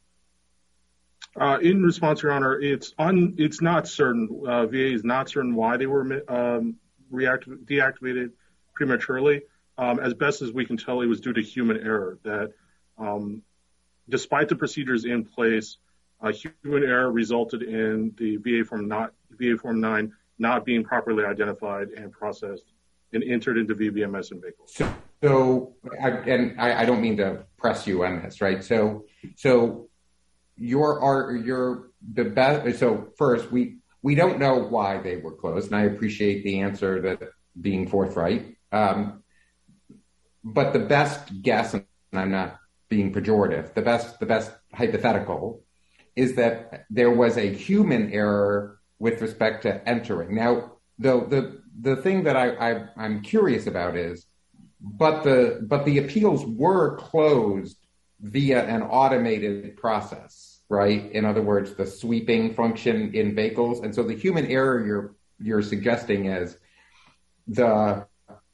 In response, Your Honor, it's not certain. VA is not certain why they were deactivated prematurely. As best as we can tell, it was due to human error. That despite the procedures in place, human error resulted in the VA Form 9 not being properly identified and processed and entered into VBMS and VACLs. So I don't mean to press you on this, right? So you're the best. So first, we don't know why they were closed, and I appreciate the answer that being forthright. But the best guess, and I'm not being pejorative, the best hypothetical is that there was a human error with respect to entering. Now, the thing that I'm curious about is, but the appeals were closed via an automated process, right? In other words, the sweeping function in VACLs. And so the human error you're suggesting is the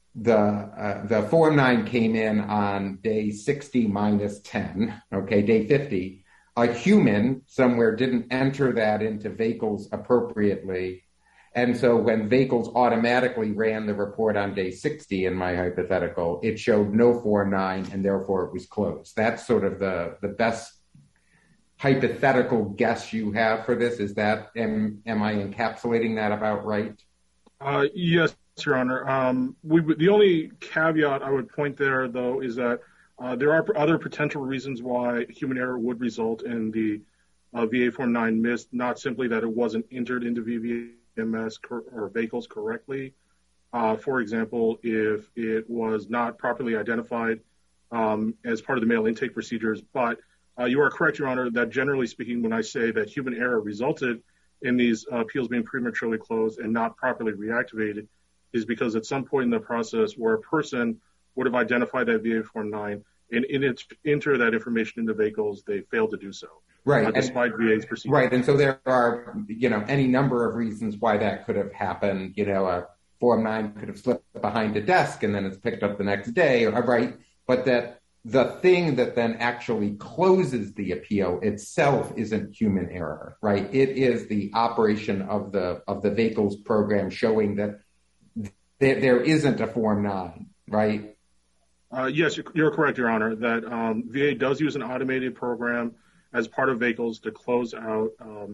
Form 9 came in on day 60 minus 10, okay, day 50. A human somewhere didn't enter that into VACLs appropriately. And so when VACLs automatically ran the report on day 60 in my hypothetical, it showed no Form 9 and therefore it was closed. That's sort of the best hypothetical guess you have for this. Is that, am I encapsulating that about right? Yes, Your Honor. The only caveat I would point there, though, is that there are other potential reasons why human error would result in the VA Form 9 missed, not simply that it wasn't entered into VBMS or VACLs correctly. For example, if it was not properly identified as part of the mail intake procedures. But you are correct, Your Honor, that generally speaking, when I say that human error resulted in these appeals being prematurely closed and not properly reactivated, is because at some point in the process where a person would have identified that VA Form 9 and enter that information into VACLs, they failed to do so. Right. Despite VA's procedure. Right. And so there are, any number of reasons why that could have happened. A Form 9 could have slipped behind a desk and then it's picked up the next day, right? But that the thing that then actually closes the appeal itself isn't human error, right? It is the operation of the VACLs program showing that there isn't a Form 9, right? Yes, you're correct, Your Honor, that VA does use an automated program as part of VACLs to close out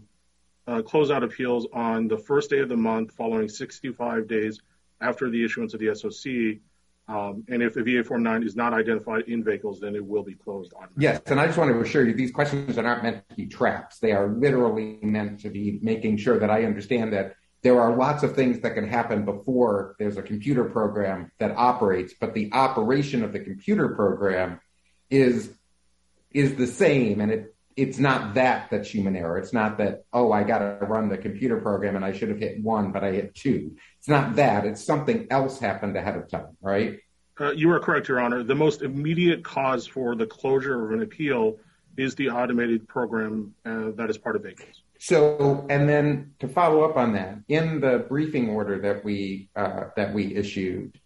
appeals on the first day of the month following 65 days after the issuance of the SOC. And if the VA Form 9 is not identified in VACLs, then it will be closed automatically. Yes, and I just want to assure you, these questions are not meant to be traps. They are literally meant to be making sure that I understand that there are lots of things that can happen before there's a computer program that operates, but the operation of the computer program is the same, and it's not that's human error. It's not that, I got to run the computer program and I should have hit 1, but I hit 2. It's not that. It's something else happened ahead of time, right? You are correct, Your Honor. The most immediate cause for the closure of an appeal is the automated program that is part of VACLs. So, and then to follow up on that, in the briefing order that we issued,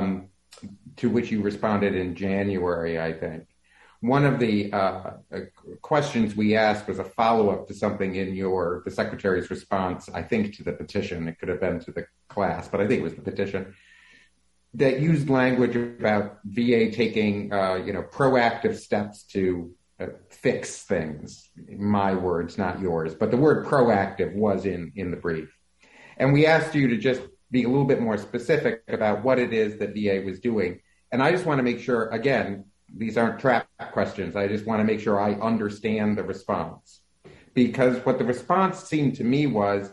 to which you responded in January, I think, one of the questions we asked was a follow-up to something in the Secretary's response, I think, to the petition. It could have been to the class, but I think it was the petition, that used language about VA taking, proactive steps to fix things. My words, not yours, but the word proactive was in the brief. And we asked you to just be a little bit more specific about what it is that VA was doing. And I just want to make sure, again, these aren't trap questions. I just want to make sure I understand the response. Because what the response seemed to me was,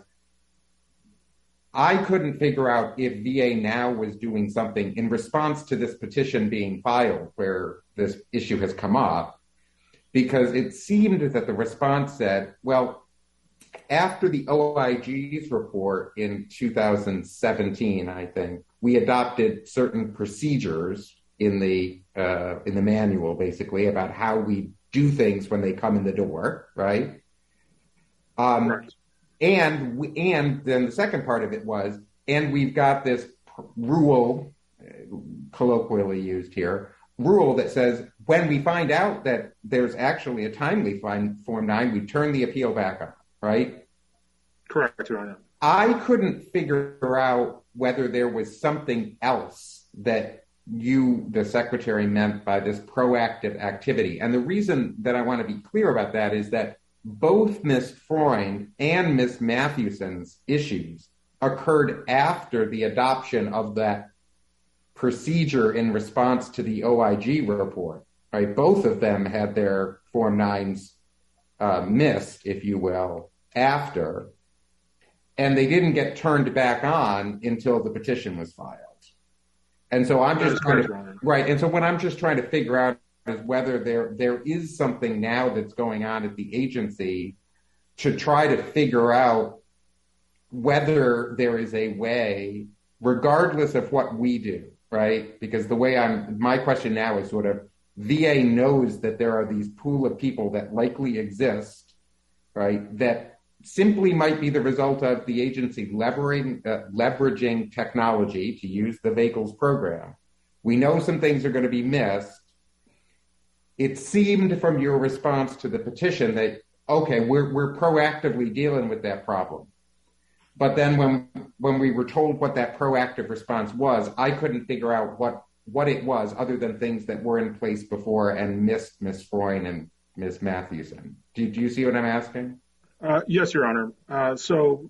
I couldn't figure out if VA now was doing something in response to this petition being filed where this issue has come up, because it seemed that the response said, well, after the OIG's report in 2017, I think, we adopted certain procedures in the manual, basically, about how we do things when they come in the door, right? Correct. And then the second part of it was, and we've got this rule, colloquially used here, rule that says when we find out that there's actually a timely Form 9, we turn the appeal back on, right? Correct, Your Honor. I couldn't figure out whether there was something else that you, the Secretary, meant by this proactive activity. And the reason that I want to be clear about that is that both Ms. Freund and Ms. Mathewson's issues occurred after the adoption of that procedure in response to the OIG report, right? Both of them had their Form 9s missed, if you will, after, and they didn't get turned back on until the petition was filed. And so I'm just trying to, right. And so what I'm just trying to figure out is whether there is something now that's going on at the agency to try to figure out whether there is a way, regardless of what we do, right? Because the way my question now is sort of, VA knows that there are these pool of people that likely exist, right? That simply might be the result of the agency leveraging technology to use the VACLS program. We know some things are going to be missed. It seemed from your response to the petition that, okay, we're proactively dealing with that problem. But then when we were told what that proactive response was, I couldn't figure out what it was other than things that were in place before and missed Ms. Freund and Ms. Mathewson. Do you see what I'm asking? Yes, Your Honor. So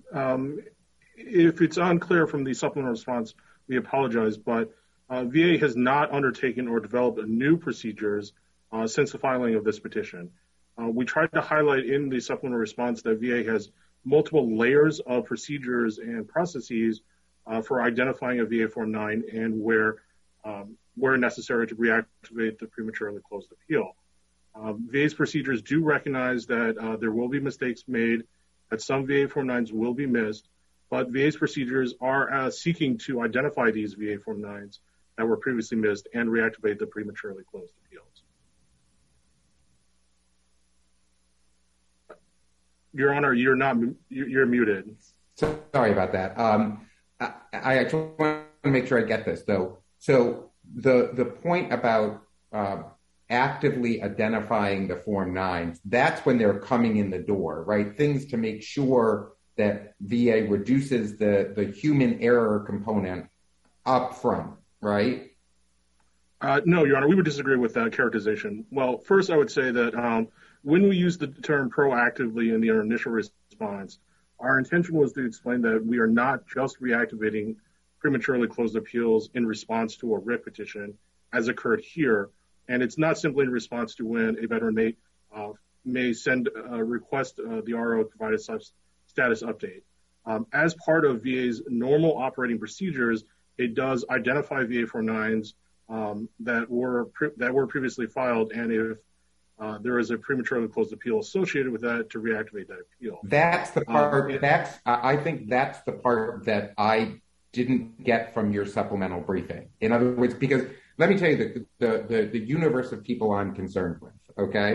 if it's unclear from the supplemental response, we apologize, but VA has not undertaken or developed new procedures since the filing of this petition. We tried to highlight in the supplemental response that VA has multiple layers of procedures and processes for identifying a VA Form 9 and where necessary to reactivate the prematurely closed appeal. VA's procedures do recognize that there will be mistakes made, that some VA Form 9s will be missed, but VA's procedures are seeking to identify these VA Form 9s that were previously missed and reactivate the prematurely closed appeals. Your Honor, you're muted. Sorry about that. I actually want to make sure I get this, though. So the point about actively identifying the Form 9s, that's when they're coming in the door, right? Things to make sure that VA reduces the human error component up front, right? No, Your Honor, we would disagree with that characterization. Well, first, I would say that when we use the term proactively in the initial response, our intention was to explain that we are not just reactivating prematurely closed appeals in response to a writ petition, as occurred here, and it's not simply in response to when a veteran may send a request the RO to provide a status update. As part of VA's normal operating procedures, it does identify VA Form 9s that were previously filed, and if there is a prematurely closed appeal associated with that, to reactivate that appeal. That's the part. I think that's the part that I didn't get from your supplemental briefing. In other words, because let me tell you the universe of people I'm concerned with. Okay,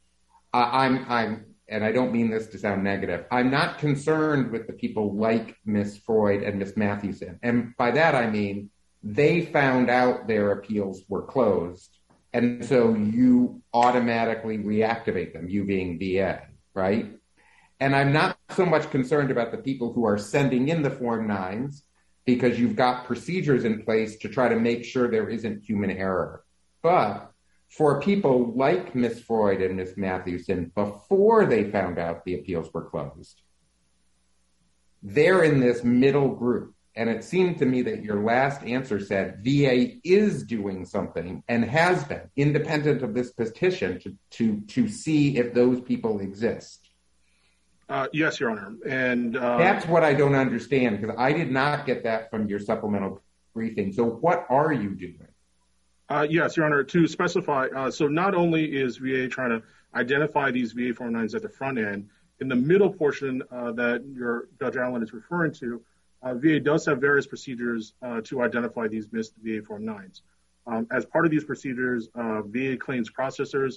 and I don't mean this to sound negative. I'm not concerned with the people like Ms. Freund and Ms. Mathewson, and by that I mean they found out their appeals were closed, and so you automatically reactivate them, you being VA, right? And I'm not so much concerned about the people who are sending in the Form 9s, because you've got procedures in place to try to make sure there isn't human error. But for people like Ms. Freund and Ms. Mathewson, before they found out the appeals were closed, they're in this middle group. And it seemed to me that your last answer said VA is doing something and has been, independent of this petition, to see if those people exist. Yes, Your Honor. And that's what I don't understand, because I did not get that from your supplemental briefing. So what are you doing? Yes, Your Honor, to specify, so not only is VA trying to identify these VA Form 9s at the front end, in the middle portion that your Judge Allen is referring to, VA does have various procedures to identify these missed VA Form 9s. As part of these procedures, VA claims processors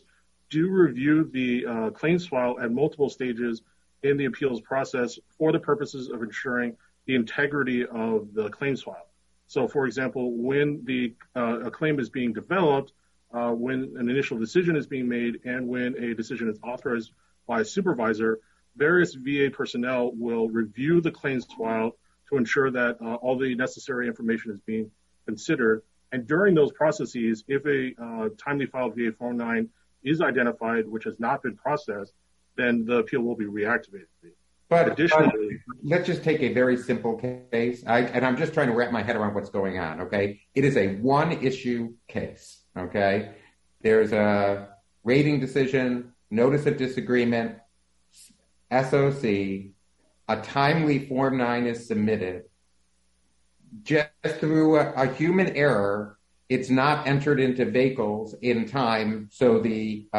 do review the claims file at multiple stages in the appeals process for the purposes of ensuring the integrity of the claims file. So, for example, when a claim is being developed, when an initial decision is being made, and when a decision is authorized by a supervisor, various VA personnel will review the claims file to ensure that all the necessary information is being considered. And during those processes, if a timely filed VA Form 9 is identified, which has not been processed, then the appeal will be reactivated. But additionally, let's just take a very simple case, and I'm just trying to wrap my head around what's going on, okay? It is a one-issue case, okay? There's a rating decision, notice of disagreement, SOC, a timely Form 9 is submitted. Just through a human error, it's not entered into VACLs in time, so the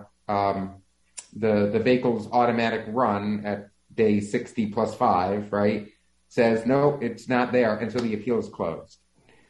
VACL's automatic run at day 60 plus 5, right, says, no, it's not there, and so the appeal is closed.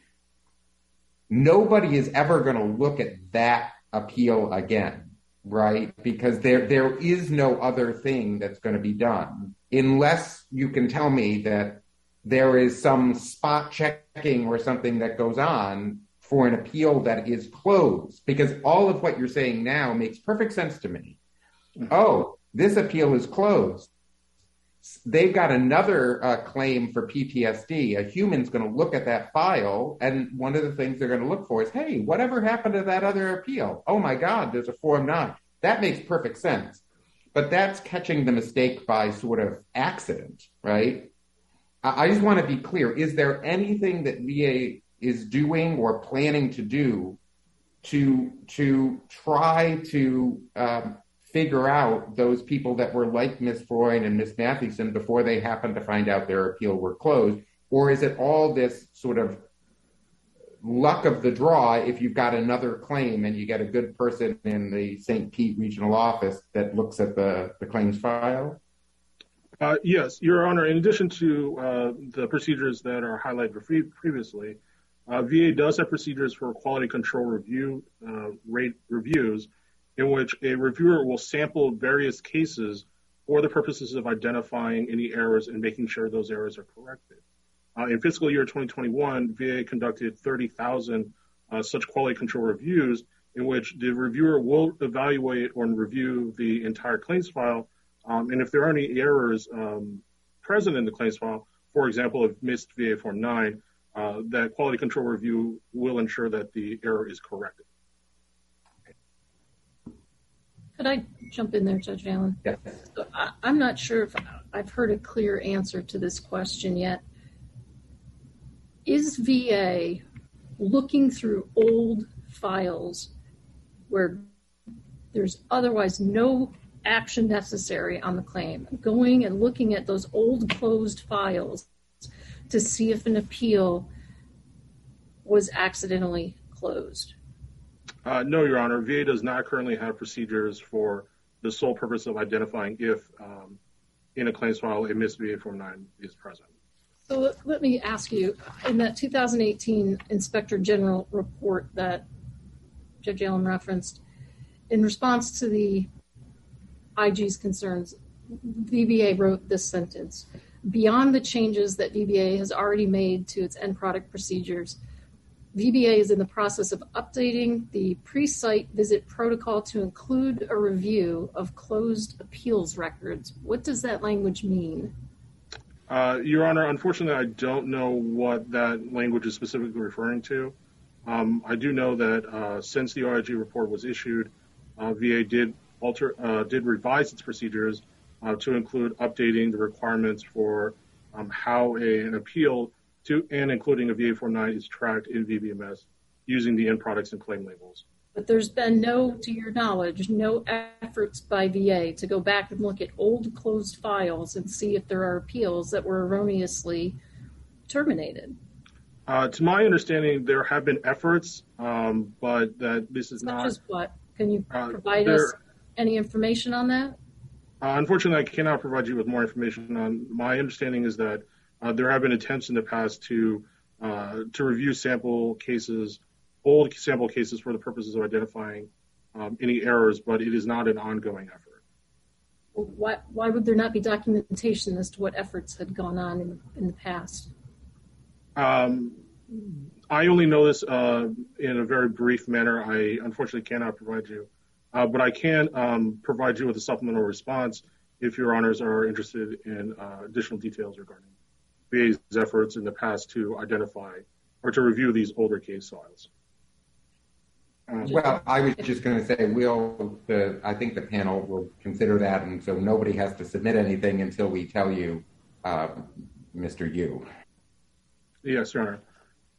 Nobody is ever going to look at that appeal again, right, because there is no other thing that's going to be done, unless you can tell me that there is some spot checking or something that goes on for an appeal that is closed, because all of what you're saying now makes perfect sense to me. Oh, this appeal is closed. They've got another claim for PTSD. A human's going to look at that file, and one of the things they're going to look for is, hey, whatever happened to that other appeal? Oh, my God, there's a Form 9. That makes perfect sense. But that's catching the mistake by sort of accident, right? I just want to be clear. Is there anything that VA is doing or planning to do to try to figure out those people that were like Ms. Freund and Ms. Mathewson before they happened to find out their appeal were closed? Or is it all this sort of luck of the draw if you've got another claim and you get a good person in the St. Pete regional office that looks at the claims file? Yes, Your Honor. In addition to the procedures that are highlighted previously, VA does have procedures for quality control rate reviews, in which a reviewer will sample various cases for the purposes of identifying any errors and making sure those errors are corrected. In fiscal year 2021, VA conducted 30,000 such quality control reviews, in which the reviewer will evaluate or review the entire claims file. And if there are any errors present in the claims file, for example, if missed VA Form 9, that quality control review will ensure that the error is corrected. Could I jump in there, Judge Allen? Yes. So I'm not sure if I've heard a clear answer to this question yet. Is VA looking through old files where there's otherwise no action necessary on the claim, going and looking at those old closed files to see if an appeal was accidentally closed? No, Your Honor. VA does not currently have procedures for the sole purpose of identifying if in a claims file a missed VA Form 9 is present. So let me ask you, in that 2018 Inspector General report that Judge Allen referenced, in response to the IG's concerns, VBA wrote this sentence: beyond the changes that VBA has already made to its end product procedures, VBA is in the process of updating the pre-site visit protocol to include a review of closed appeals records. What does that language mean? Your Honor, unfortunately, I don't know what that language is specifically referring to. I do know that since the OIG report was issued, VA did revise its procedures to include updating the requirements for how an appeal and including a VA Form 9 is tracked in VBMS using the end products and claim labels. But there's been to your knowledge, no efforts by VA to go back and look at old closed files and see if there are appeals that were erroneously terminated. To my understanding, there have been efforts, but that this is not. Such as what? Can you provide us any information on that? Unfortunately, I cannot provide you with more information on. My understanding is that there have been attempts in the past to review old sample cases for the purposes of identifying any errors, but it is not an ongoing effort. Why would there not be documentation as to what efforts had gone on in the past? I only know this in a very brief manner. I unfortunately cannot provide you, but I can provide you with a supplemental response if your honors are interested in additional details regarding VA's efforts in the past to identify or to review these older case files. Well, I was just going to say, I think the panel will consider that, and so nobody has to submit anything until we tell you, Mr. Yu. Yes, Your Honor.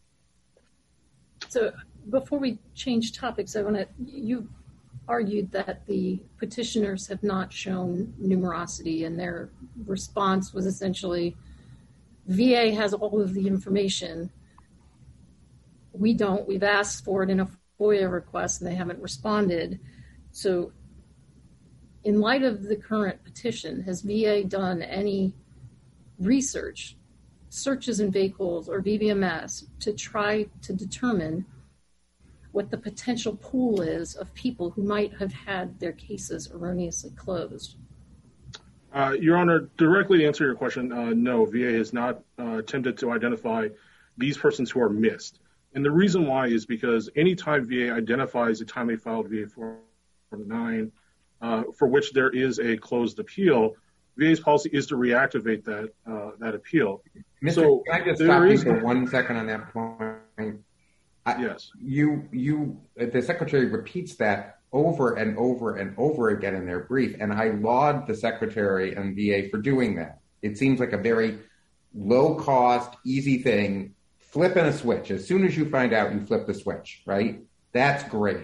So before we change topics, you argued that the petitioners have not shown numerosity, and their response was essentially, VA has all of the information. We don't. We've asked for it in a FOIA request, and they haven't responded. So in light of the current petition, has VA done any research, searches in VACOLS or VBMS, to try to determine what the potential pool is of people who might have had their cases erroneously closed? Your Honor, directly to answer your question, no, VA has not attempted to identify these persons who are missed. And the reason why is because anytime VA identifies a timely filed VA Form 9 for which there is a closed appeal, VA's policy is to reactivate that appeal. Mr. Can I just stop you for 1 second on that point? Yes. The Secretary repeats that over and over and over again in their brief, and I laud the Secretary and VA for doing that. It seems like a very low-cost, easy thing. Flipping a switch. As soon as you find out, you flip the switch, right? That's great.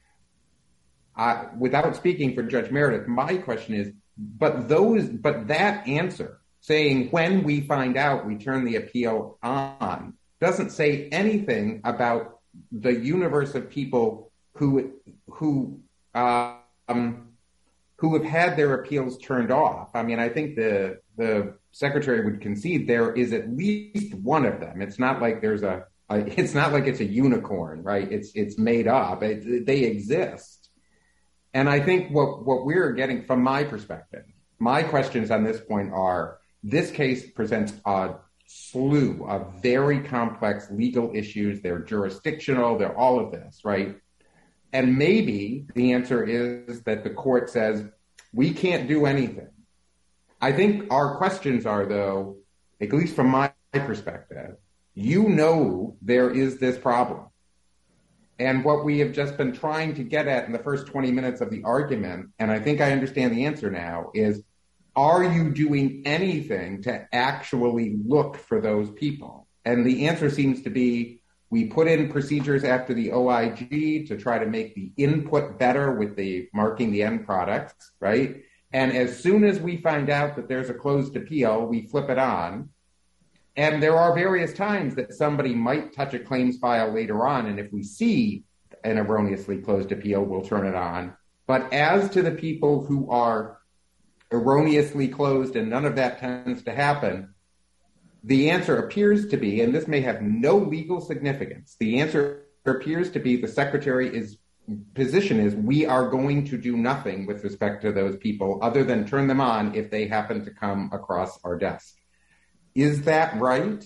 Without speaking for Judge Meredith, my question is, but that answer, saying when we find out, we turn the appeal on, doesn't say anything about the universe of people who have had their appeals turned off. I mean, I think the Secretary would concede there is at least one of them. It's not like it's not like it's a unicorn, right? It's made up. They exist. And I think what we're getting from my perspective, my questions on this point are, this case presents a slew of very complex legal issues. They're jurisdictional. They're all of this, right? And maybe the answer is that the court says, we can't do anything. I think our questions are, though, at least from my perspective, there is this problem. And what we have just been trying to get at in the first 20 minutes of the argument, and I think I understand the answer now, is, are you doing anything to actually look for those people? And the answer seems to be, we put in procedures after the OIG to try to make the input better with the marking the end products, right? And as soon as we find out that there's a closed appeal, we flip it on. And there are various times that somebody might touch a claims file later on, and if we see an erroneously closed appeal, we'll turn it on. But as to the people who are erroneously closed and none of that tends to happen, the answer appears to be, and this may have no legal significance, the answer appears to be the Secretary's position is, we are going to do nothing with respect to those people other than turn them on if they happen to come across our desk. Is that right?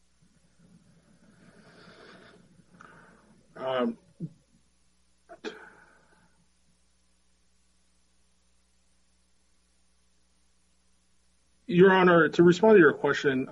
Your Honor, to respond to your question,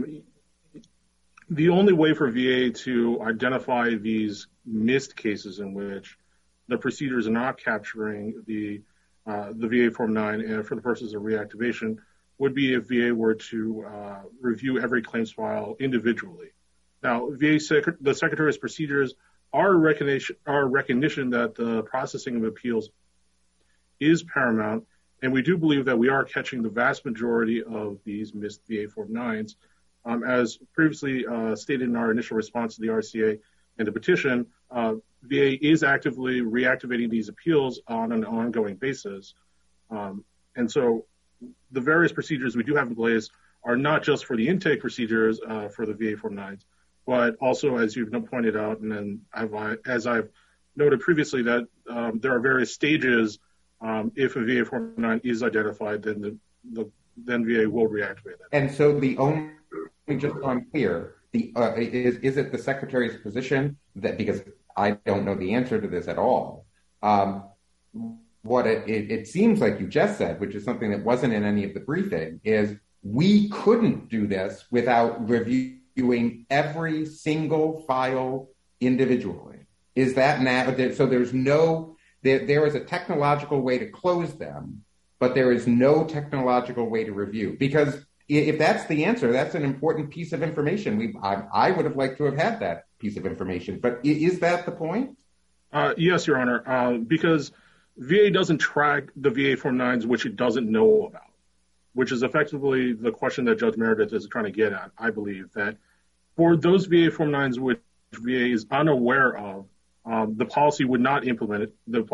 the only way for VA to identify these missed cases in which the procedures are not capturing the VA Form 9 and for the purposes of reactivation would be if VA were to review every claims file individually. Now, the Secretary's procedures are recognition that the processing of appeals is paramount, and we do believe that we are catching the vast majority of these missed VA Form 9s. As previously stated in our initial response to the RCA and the petition, VA is actively reactivating these appeals on an ongoing basis. And so the various procedures we do have in place are not just for the intake procedures for the VA Form 9s, but also, as you've pointed out, and then as I've noted previously that there are various stages. If a VA Form 9 is identified, then VA will reactivate that. And so just so I'm clear, is it the Secretary's position that, because I don't know the answer to this at all, what it seems like you just said, which is something that wasn't in any of the briefing, is we couldn't do this without reviewing every single file individually. Is that now? So there is a technological way to close them, but there is no technological way to review. Because if that's the answer, that's an important piece of information. I would have liked to have had that piece of information, but is that the point? Yes, Your Honor, because VA doesn't track the VA Form 9s which it doesn't know about, which is effectively the question that Judge Meredith is trying to get at. I believe that for those VA Form 9s which VA is unaware of, the policy would not be implemented,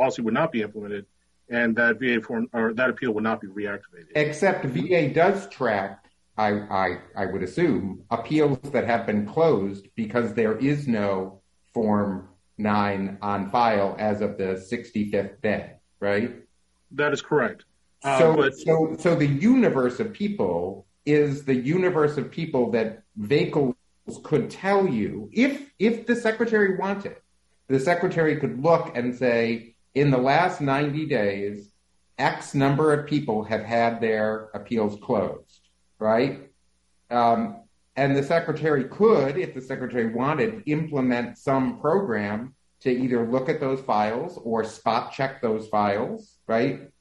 and that VA form or that appeal would not be reactivated. Except VA does track, I would assume, appeals that have been closed because there is no Form 9 on file as of the 65th day, right? That is correct. So the universe of people is the universe of people that VACLs could tell you, if the Secretary wanted, the Secretary could look and say, in the last 90 days, X number of people have had their appeals closed, right? And the Secretary could, if the Secretary wanted, implement some program to either look at those files or spot check those files, right?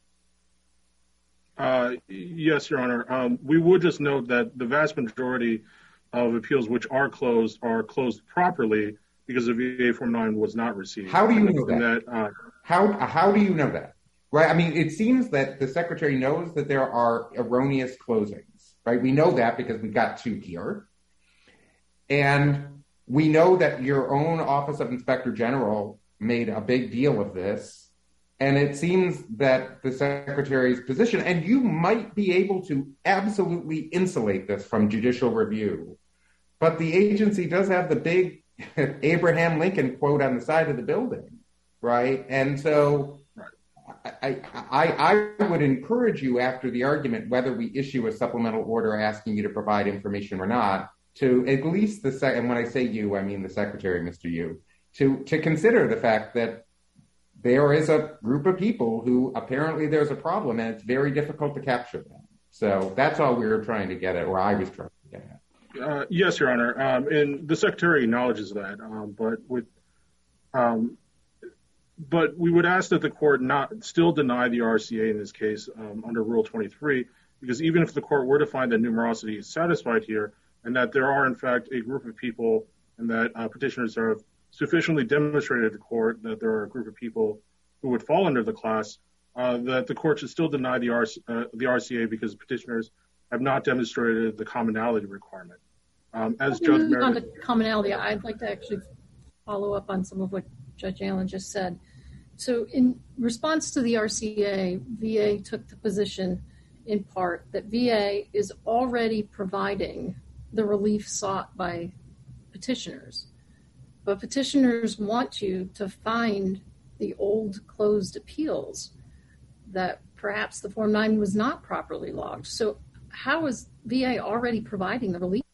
Yes, Your Honor. We would just note that the vast majority of appeals which are closed properly because the VA Form 9 was not received. How do you know that? How do you know that? Right. I mean, it seems that the Secretary knows that there are erroneous closings, right? We know that because we got two here. And we know that your own Office of Inspector General made a big deal of this. And it seems that the Secretary's position, and you might be able to absolutely insulate this from judicial review, but the agency does have the big Abraham Lincoln quote on the side of the building, right? And so I would encourage you after the argument, whether we issue a supplemental order asking you to provide information or not, to at least and when I say you, I mean the Secretary, Mr. Yu, to consider the fact that there is a group of people who apparently there's a problem and it's very difficult to capture them. So that's all we were trying to get at, or I was trying to get at. Yes, Your Honor. And the Secretary acknowledges that, but we would ask that the court not still deny the RCA in this case under Rule 23, because even if the court were to find that numerosity is satisfied here and that there are, in fact, a group of people and that petitioners have sufficiently demonstrated to the court that there are a group of people who would fall under the class, that the court should still deny the RCA because petitioners have not demonstrated the commonality requirement. As Judge Meredith, on the commonality, I'd like to actually follow up on some of what Judge Allen just said. So in response to the RCA, VA took the position in part that VA is already providing the relief sought by petitioners. But petitioners want you to find the old closed appeals that perhaps the Form 9 was not properly logged. So how is VA already providing the relief?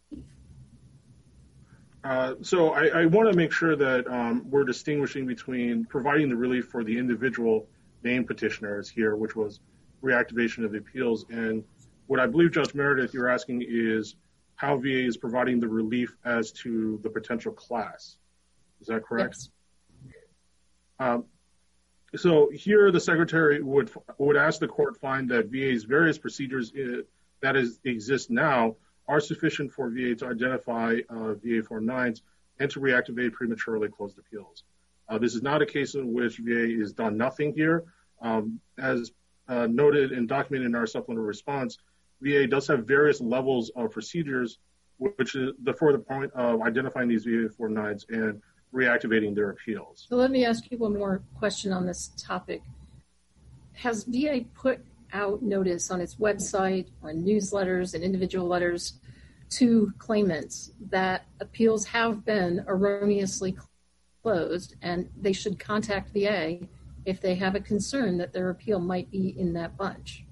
So I want to make sure that we're distinguishing between providing the relief for the individual named petitioners here, which was reactivation of the appeals, and what I believe, Judge Meredith, you're asking is how VA is providing the relief as to the potential class. Is that correct? Yes. So here the Secretary would ask the court find that VA's various procedures that exist now are sufficient for VA to identify VA Form 9s and to reactivate prematurely closed appeals. This is not a case in which VA has done nothing here. As noted and documented in our supplemental response, VA does have various levels of procedures, which is for the point of identifying these VA Form 9s and reactivating their appeals. So let me ask you one more question on this topic. Has VA put out notice on its website or newsletters and individual letters to claimants that appeals have been erroneously closed, and they should contact VA if they have a concern that their appeal might be in that bunch.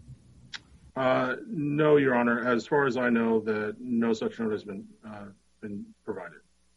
No, Your Honor. As far as I know, that no such note has been provided.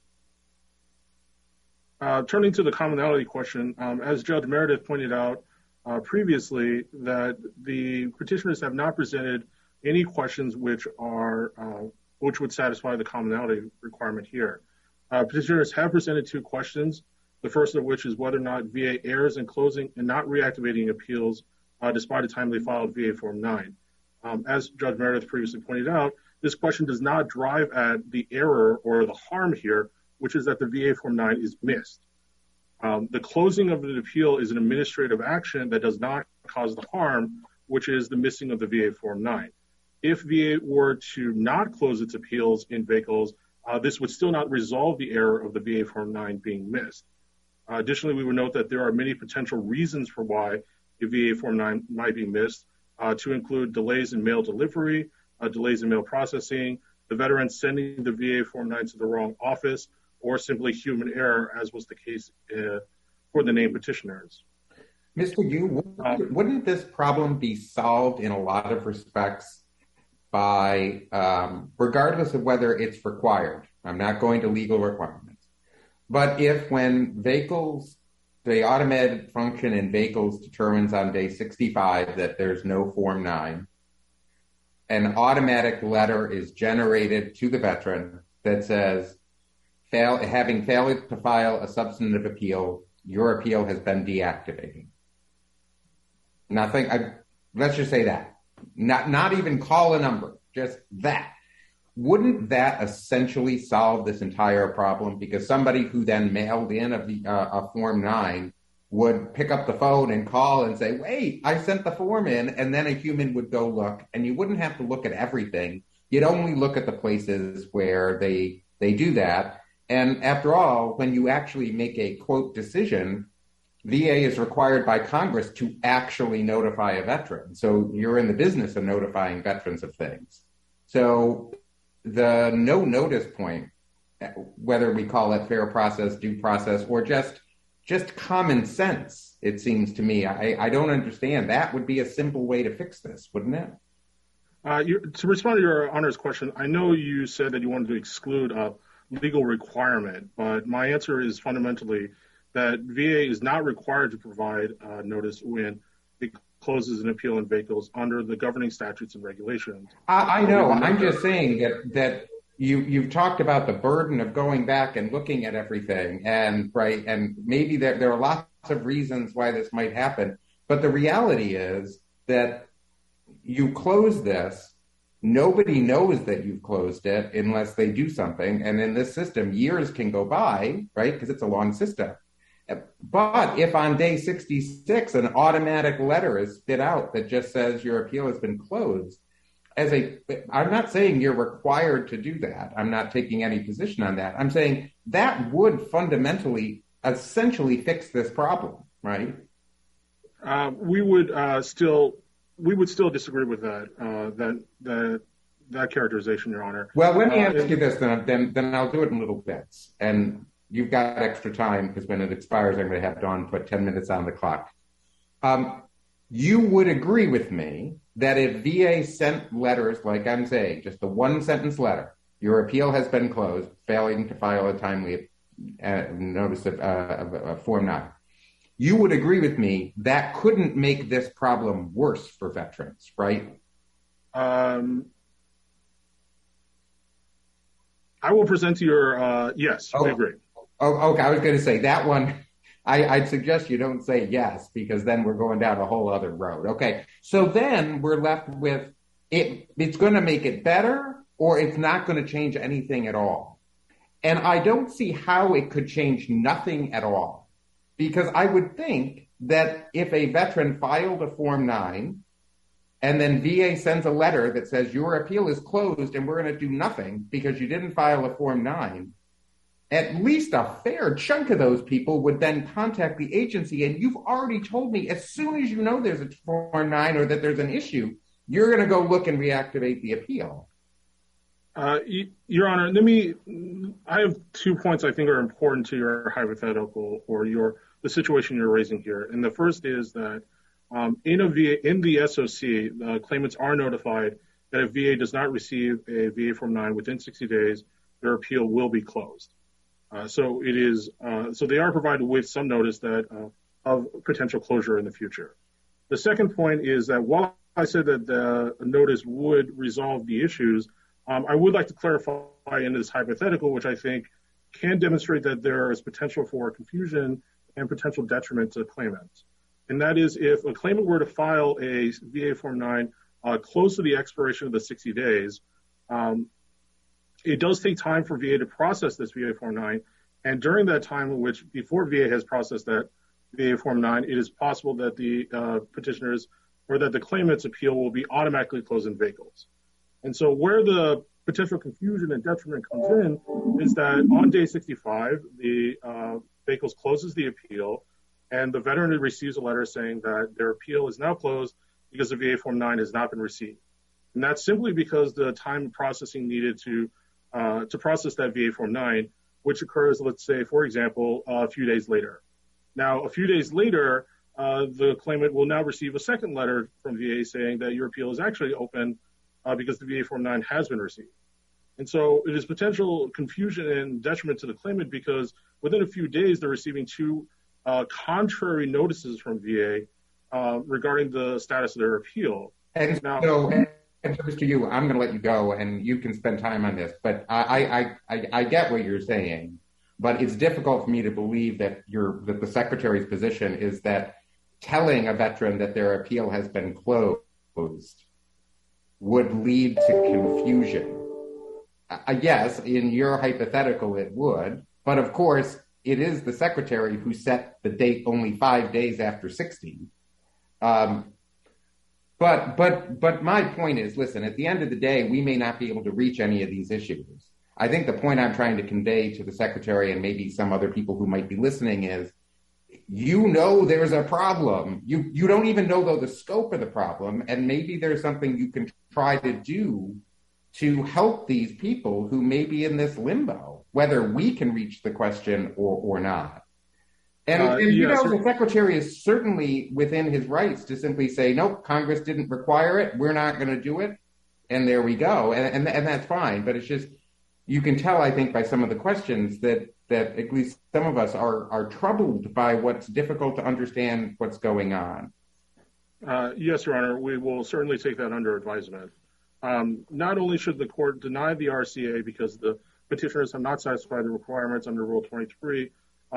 Turning to the commonality question, as Judge Meredith pointed out previously, that the petitioners have not presented any questions which would satisfy the commonality requirement here. Petitioners have presented 2 questions, the first of which is whether or not VA errs in closing and not reactivating appeals despite a timely filed VA Form 9. As Judge Meredith previously pointed out, this question does not drive at the error or the harm here, which is that the VA Form 9 is missed. The closing of an appeal is an administrative action that does not cause the harm, which is the missing of the VA Form 9. If VA were to not close its appeals in vehicles, this would still not resolve the error of the VA Form 9 being missed. Additionally, we would note that there are many potential reasons for why the VA Form 9 might be missed, to include delays in mail delivery, delays in mail processing, the veteran sending the VA Form 9 to the wrong office, or simply human error, as was the case for the named petitioners. Mr. Yu, wouldn't this problem be solved in a lot of respects by, regardless of whether it's required? I'm not going to legal requirements. But if when vehicles, the automated function in vehicles determines on day 65 that there's no Form 9, an automatic letter is generated to the veteran that says, having failed to file a substantive appeal, your appeal has been deactivated. Nothing, let's just say that. Not even call a number, just that. Wouldn't that essentially solve this entire problem? Because somebody who then mailed in a Form 9 would pick up the phone and call and say, wait, I sent the form in, and then a human would go look, and you wouldn't have to look at everything. You'd only look at the places where they do that. And after all, when you actually make a, quote, decision, VA is required by Congress to actually notify a veteran. So you're in the business of notifying veterans of things. So the no notice point, whether we call it fair process, due process, or just common sense, it seems to me, I don't understand. That would be a simple way to fix this, wouldn't it? To respond to Your Honor's question, I know you said that you wanted to exclude a legal requirement, but my answer is fundamentally that VA is not required to provide notice when it closes an appeal in vehicles under the governing statutes and regulations. I know. I'm just saying that you've talked about the burden of going back and looking at everything, and maybe there are lots of reasons why this might happen, but the reality is that you close this, nobody knows that you've closed it unless they do something, and in this system, years can go by, right, because it's a long system. But if on day 66 an automatic letter is spit out that just says your appeal has been closed, I'm not saying you're required to do that. I'm not taking any position on that. I'm saying that would fundamentally, essentially fix this problem, right? We would still disagree with that characterization, Your Honor. Well, let me ask you this, then I'll do it in little bits. And you've got extra time because when it expires, I'm going to have Dawn put 10 minutes on the clock. You would agree with me that if VA sent letters, like I'm saying, just a one-sentence letter, your appeal has been closed, failing to file a timely notice of Form 9, you would agree with me that couldn't make this problem worse for veterans, right? I will present to your, yes, I agree. Oh, okay, I was going to say that one. I'd suggest you don't say yes, because then we're going down a whole other road. Okay, so then we're left with it's going to make it better, or it's not going to change anything at all. And I don't see how it could change nothing at all, because I would think that if a veteran filed a Form 9 and then VA sends a letter that says your appeal is closed and we're going to do nothing because you didn't file a Form 9, at least a fair chunk of those people would then contact the agency. And you've already told me as soon as you know there's a Form 9 or that there's an issue, you're going to go look and reactivate the appeal. Your Honor, I have 2 points I think are important to your hypothetical or the situation you're raising here. And the first is that in the SOC, claimants are notified that if VA does not receive a VA Form 9 within 60 days, their appeal will be closed. So they are provided with some notice of potential closure in the future. The second point is that while I said that the notice would resolve the issues, I would like to clarify in this hypothetical, which I think can demonstrate that there is potential for confusion and potential detriment to claimants. And that is if a claimant were to file a VA Form 9 close to the expiration of the 60 days, it does take time for VA to process this VA Form 9. And during that time, before VA has processed that VA Form 9, it is possible that the petitioners or that the claimant's appeal will be automatically closed in vacals. And so where the potential confusion and detriment comes in is that on day 65, the vacals closes the appeal, and the veteran receives a letter saying that their appeal is now closed because the VA Form 9 has not been received. And that's simply because the time processing needed to process that VA Form 9, which occurs, let's say, for example, a few days later. Now, a few days later, the claimant will now receive a second letter from VA saying that your appeal is actually open because the VA Form 9 has been received. And so it is potential confusion and detriment to the claimant because within a few days, they're receiving 2 contrary notices from VA regarding the status of their appeal. And so, Mr. Yu, I'm going to let you go and you can spend time on this, but I get what you're saying, but it's difficult for me to believe that the Secretary's position is that telling a veteran that their appeal has been closed would lead to confusion. Yes, in your hypothetical, it would, but of course, it is the Secretary who set the date only 5 days after 60. But my point is, listen, at the end of the day, we may not be able to reach any of these issues. I think the point I'm trying to convey to the Secretary and maybe some other people who might be listening is, there's a problem. You don't even know, though, the scope of the problem, and maybe there's something you can try to do to help these people who may be in this limbo, whether we can reach the question or not. And the Secretary is certainly within his rights to simply say, nope, Congress didn't require it, we're not going to do it, and there we go. And that's fine, but it's just, you can tell, I think, by some of the questions that at least some of us are troubled by what's difficult to understand what's going on. Yes, Your Honor, we will certainly take that under advisement. Not only should the court deny the RCA because the petitioners have not satisfied the requirements under Rule 23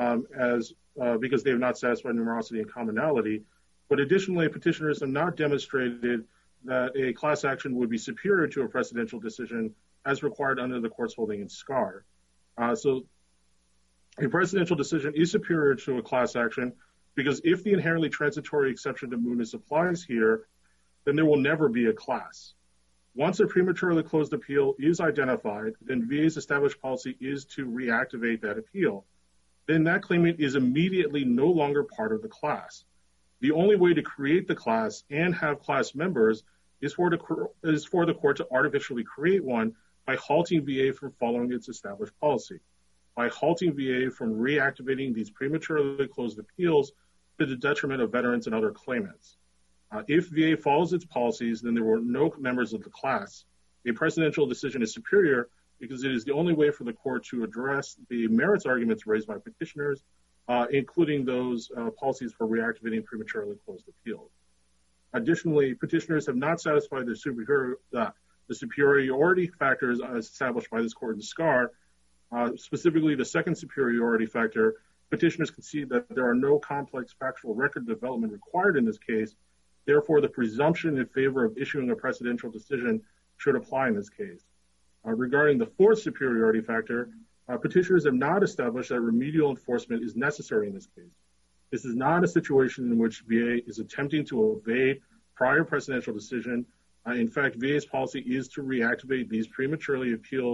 because they have not satisfied numerosity and commonality, but additionally, petitioners have not demonstrated that a class action would be superior to a precedential decision as required under the court's holding in SCAR. So a precedential decision is superior to a class action because if the inherently transitory exception to mootness applies here, then there will never be a class. Once a prematurely closed appeal is identified, then VA's established policy is to reactivate that appeal. Then that claimant is immediately no longer part of the class. The only way to create the class and have class members is for the court to artificially create one by halting VA from following its established policy, by halting VA from reactivating these prematurely closed appeals to the detriment of veterans and other claimants. If VA follows its policies, then there were no members of the class. A precedential decision is superior because it is the only way for the court to address the merits arguments raised by petitioners, including those policies for reactivating prematurely closed appeals. Additionally, petitioners have not satisfied the superiority factors as established by this court in SCAR. Specifically, the second superiority factor, petitioners concede that there are no complex factual record development required in this case. Therefore, the presumption in favor of issuing a precedential decision should apply in this case. Regarding the fourth superiority factor, petitioners have not established that remedial enforcement is necessary in this case. This is not a situation in which VA is attempting to evade prior precedential decision. In fact, VA's policy is to reactivate these prematurely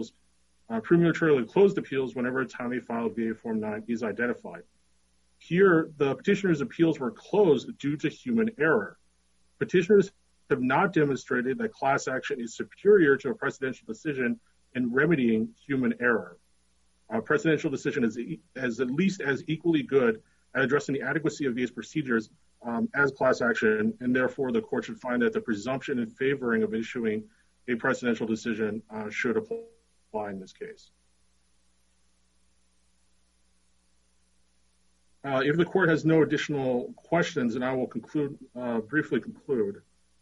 closed appeals whenever a timely filed VA Form 9 is identified. Here, the petitioner's appeals were closed due to human error. Petitioners have not demonstrated that class action is superior to a precedential decision in remedying human error. A presidential decision is at least as equally good at addressing the adequacy of these procedures as class action, and therefore the court should find that the presumption in favoring of issuing a presidential decision should apply in this case. If the court has no additional questions, then I will briefly conclude.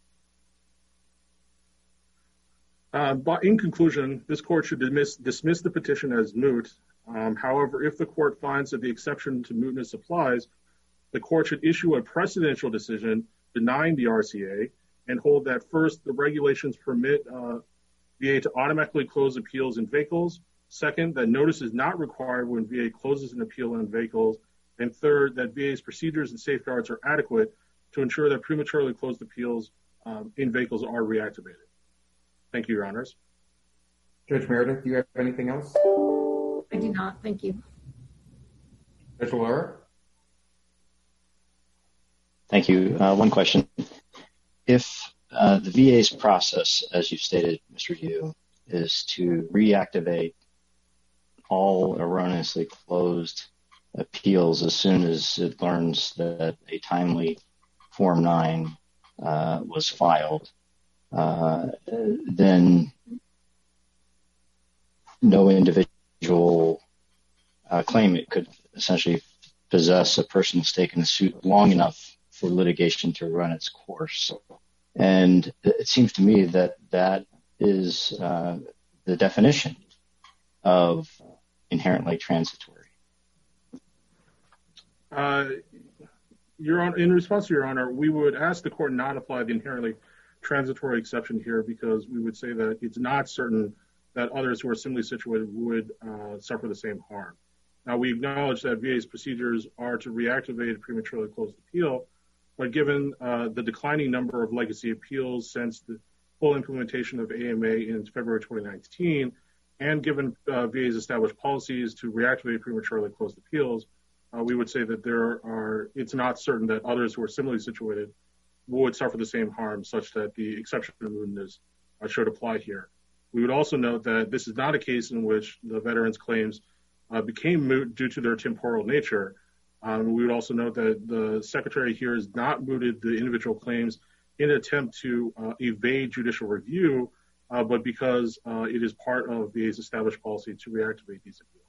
But in conclusion, this court should dismiss the petition as moot. However, if the court finds that the exception to mootness applies, the court should issue a precedential decision denying the RCA and hold that first, the regulations permit VA to automatically close appeals in vehicles. Second, that notice is not required when VA closes an appeal in vehicles. And third, that VA's procedures and safeguards are adequate to ensure that prematurely closed appeals in vehicles are reactivated. Thank you, Your Honors. Judge Meredith, do you have anything else? I do not. Thank you. Judge Laura? Thank you. One question. If the VA's process, as you stated, Mr. Yu, is to reactivate all erroneously closed appeals as soon as it learns that a timely Form 9 was filed, then no individual claimant could essentially possess a personal stake in the suit long enough for litigation to run its course. And it seems to me that that is the definition of inherently transitory. Your Honor, in response to Your Honor, we would ask the court not apply the inherently transitory exception here because we would say that it's not certain that others who are similarly situated would suffer the same harm. Now, we acknowledge that VA's procedures are to reactivate a prematurely closed appeal, but given the declining number of legacy appeals since the full implementation of AMA in February 2019, and given VA's established policies to reactivate prematurely closed appeals, we would say that it's not certain that others who are similarly situated would suffer the same harm, such that the exception to mootness should apply here. We would also note that this is not a case in which the veterans' claims became moot due to their temporal nature. We would also note that the Secretary here has not mooted the individual claims in an attempt to evade judicial review, but because it is part of VA's established policy to reactivate these appeals.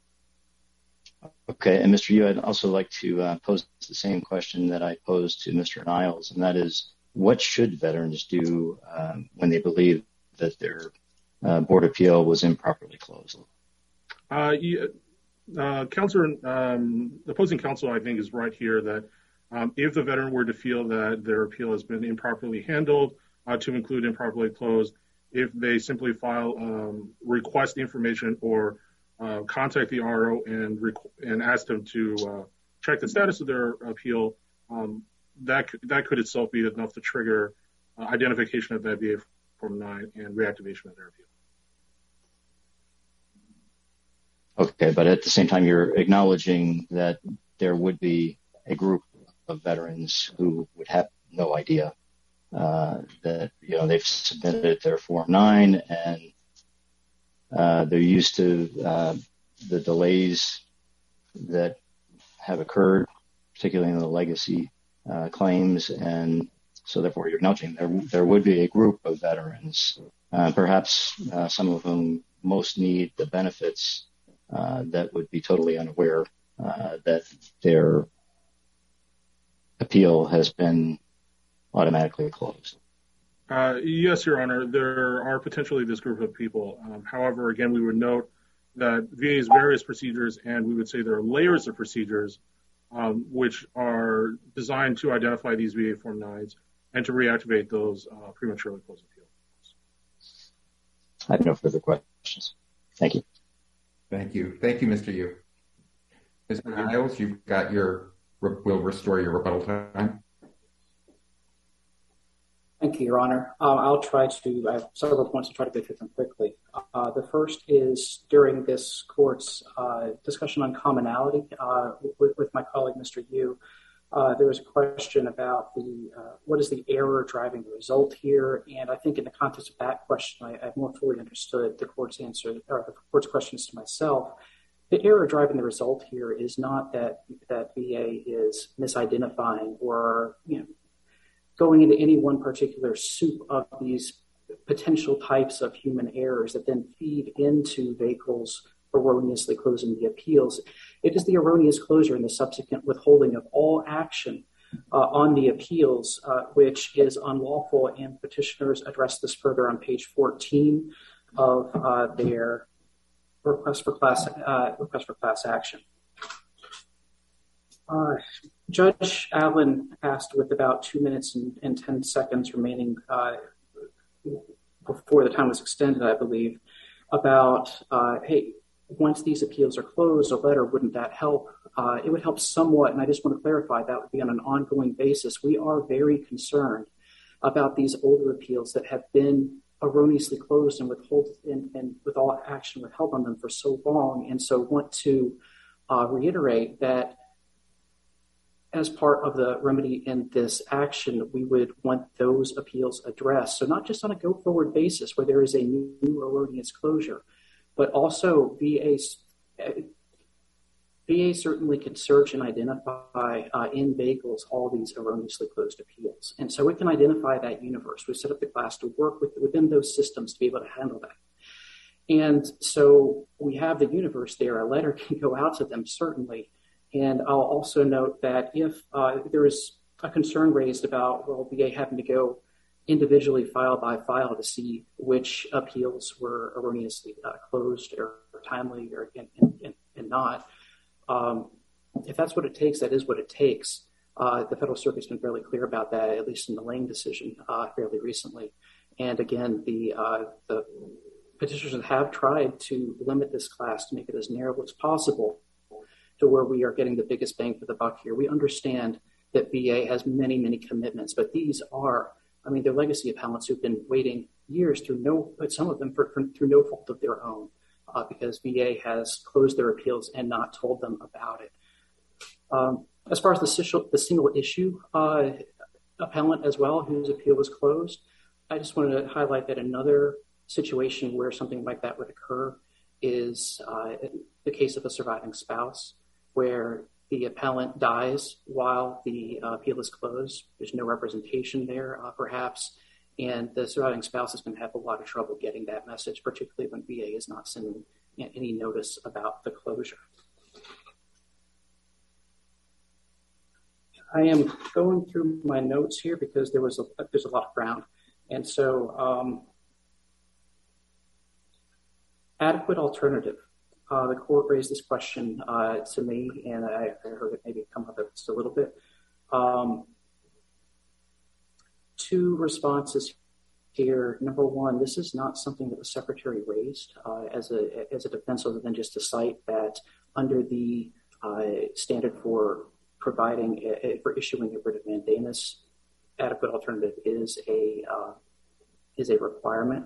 Okay, and Mr. Yu, I'd also like to pose the same question that I posed to Mr. Niles, and that is, what should veterans do when they believe that their board appeal was improperly closed? Counselor, the opposing counsel, I think, is right here that if the veteran were to feel that their appeal has been improperly handled, to include improperly closed, if they simply file request information or contact the RO and ask them to check the status of their appeal, that could itself be enough to trigger identification of that VA Form 9 and reactivation of their appeal. Okay, but at the same time, you're acknowledging that there would be a group of veterans who would have no idea that they've submitted their Form 9 and they're used to the delays that have occurred, particularly in the legacy claims, and so therefore you're acknowledging there would be a group of veterans, perhaps some of whom most need the benefits, that would be totally unaware that their appeal has been automatically closed. Yes, Your Honor, there are potentially this group of people. However, again, we would note that VA's various procedures, and we would say there are layers of procedures which are designed to identify these VA Form 9s and to reactivate those prematurely closed appeals. I have no further questions. Thank you. Thank you. Thank you, Mr. Yu. Mr. Niles, you've got we'll restore your rebuttal time. Thank you, Your Honor. I have several points to try to go through them quickly. The first is during this court's discussion on commonality with my colleague, Mr. Yu, There was a question about what is the error driving the result here, and I think in the context of that question, I more fully understood the court's answer or the court's questions to myself. The error driving the result here is not that VA is misidentifying or going into any one particular soup of these potential types of human errors that then feed into vehicles erroneously closing the appeals. It is the erroneous closure and the subsequent withholding of all action on the appeals, which is unlawful, and petitioners address this further on page 14 of their request for class action. Judge Allen asked, with about 2 minutes and 10 seconds remaining before the time was extended, I believe, about, hey, once these appeals are closed, a letter, wouldn't that help? It would help somewhat, and I just want to clarify that would be on an ongoing basis. We are very concerned about these older appeals that have been erroneously closed and with all action withheld on them for so long, and so want to reiterate that as part of the remedy in this action, we would want those appeals addressed. So not just on a go-forward basis where there is a new erroneous closure, but also VA certainly could search and identify in Bagels all these erroneously closed appeals. And so we can identify that universe. We set up the class to work within those systems to be able to handle that. And so we have the universe there. A letter can go out to them, certainly. And I'll also note that if there is a concern raised about, well, VA having to go individually file by file to see which appeals were erroneously closed or timely or and not. If that's what it takes, that is what it takes. The Federal Circuit's been fairly clear about that, at least in the Lane decision fairly recently. And again, the petitioners have tried to limit this class to make it as narrow as possible to where we are getting the biggest bang for the buck here. We understand that VA has many, many commitments, but these are, they're legacy appellants who've been waiting years some of them through no fault of their own, because VA has closed their appeals and not told them about it. As far as the single issue appellant as well, whose appeal was closed, I just wanted to highlight that another situation where something like that would occur is the case of a surviving spouse, where the appellant dies while the appeal is closed. There's no representation there, perhaps, and the surviving spouse is going to have a lot of trouble getting that message, particularly when VA is not sending any notice about the closure. I am going through my notes here because there's a lot of ground, and so adequate alternative. The court raised this question to me, and I heard it maybe come up just a little bit. Two responses here. Number one, this is not something that the Secretary raised as a defense, other than just to cite that under the standard for issuing a writ of mandamus, adequate alternative is a requirement.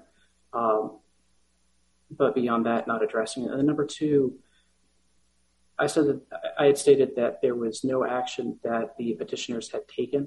But beyond that, not addressing it. And number two, I had stated that there was no action that the petitioners had taken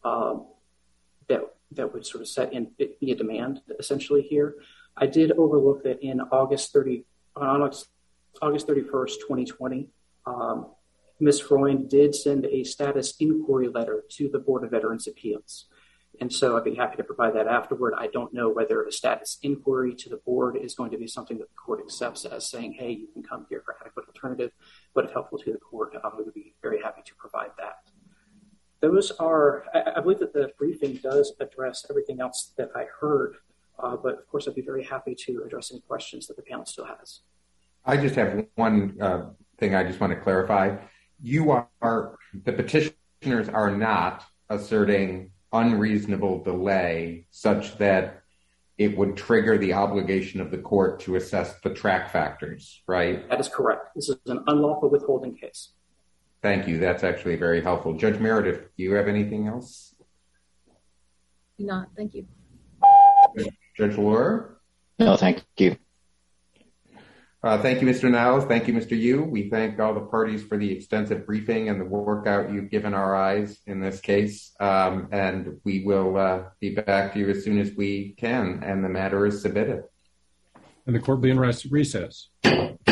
that would sort of set in be a demand essentially here. I did overlook that in August 31st, 2020, Ms. Freund did send a status inquiry letter to the Board of Veterans' Appeals. And so I'd be happy to provide that afterward. I don't know whether a status inquiry to the board is going to be something that the court accepts as saying, hey, you can come here for adequate alternative, but if helpful to the court, I would be very happy to provide that. Those are, I believe that the briefing does address everything else that I heard, but of course I'd be very happy to address any questions that the panel still has. I just have one thing I just want to clarify. The petitioners are not asserting unreasonable delay such that it would trigger the obligation of the court to assess the track factors, right? That is correct. This is an unlawful withholding case. Thank you. That's actually very helpful. Judge Meredith, do you have anything else? Not. Thank you. Judge Lohr? No, thank you. Thank you, Mr. Niles. Thank you, Mr. Yu. We thank all the parties for the extensive briefing and the workout you've given our eyes in this case. And we will be back to you as soon as we can. And the matter is submitted. And the court will be in recess.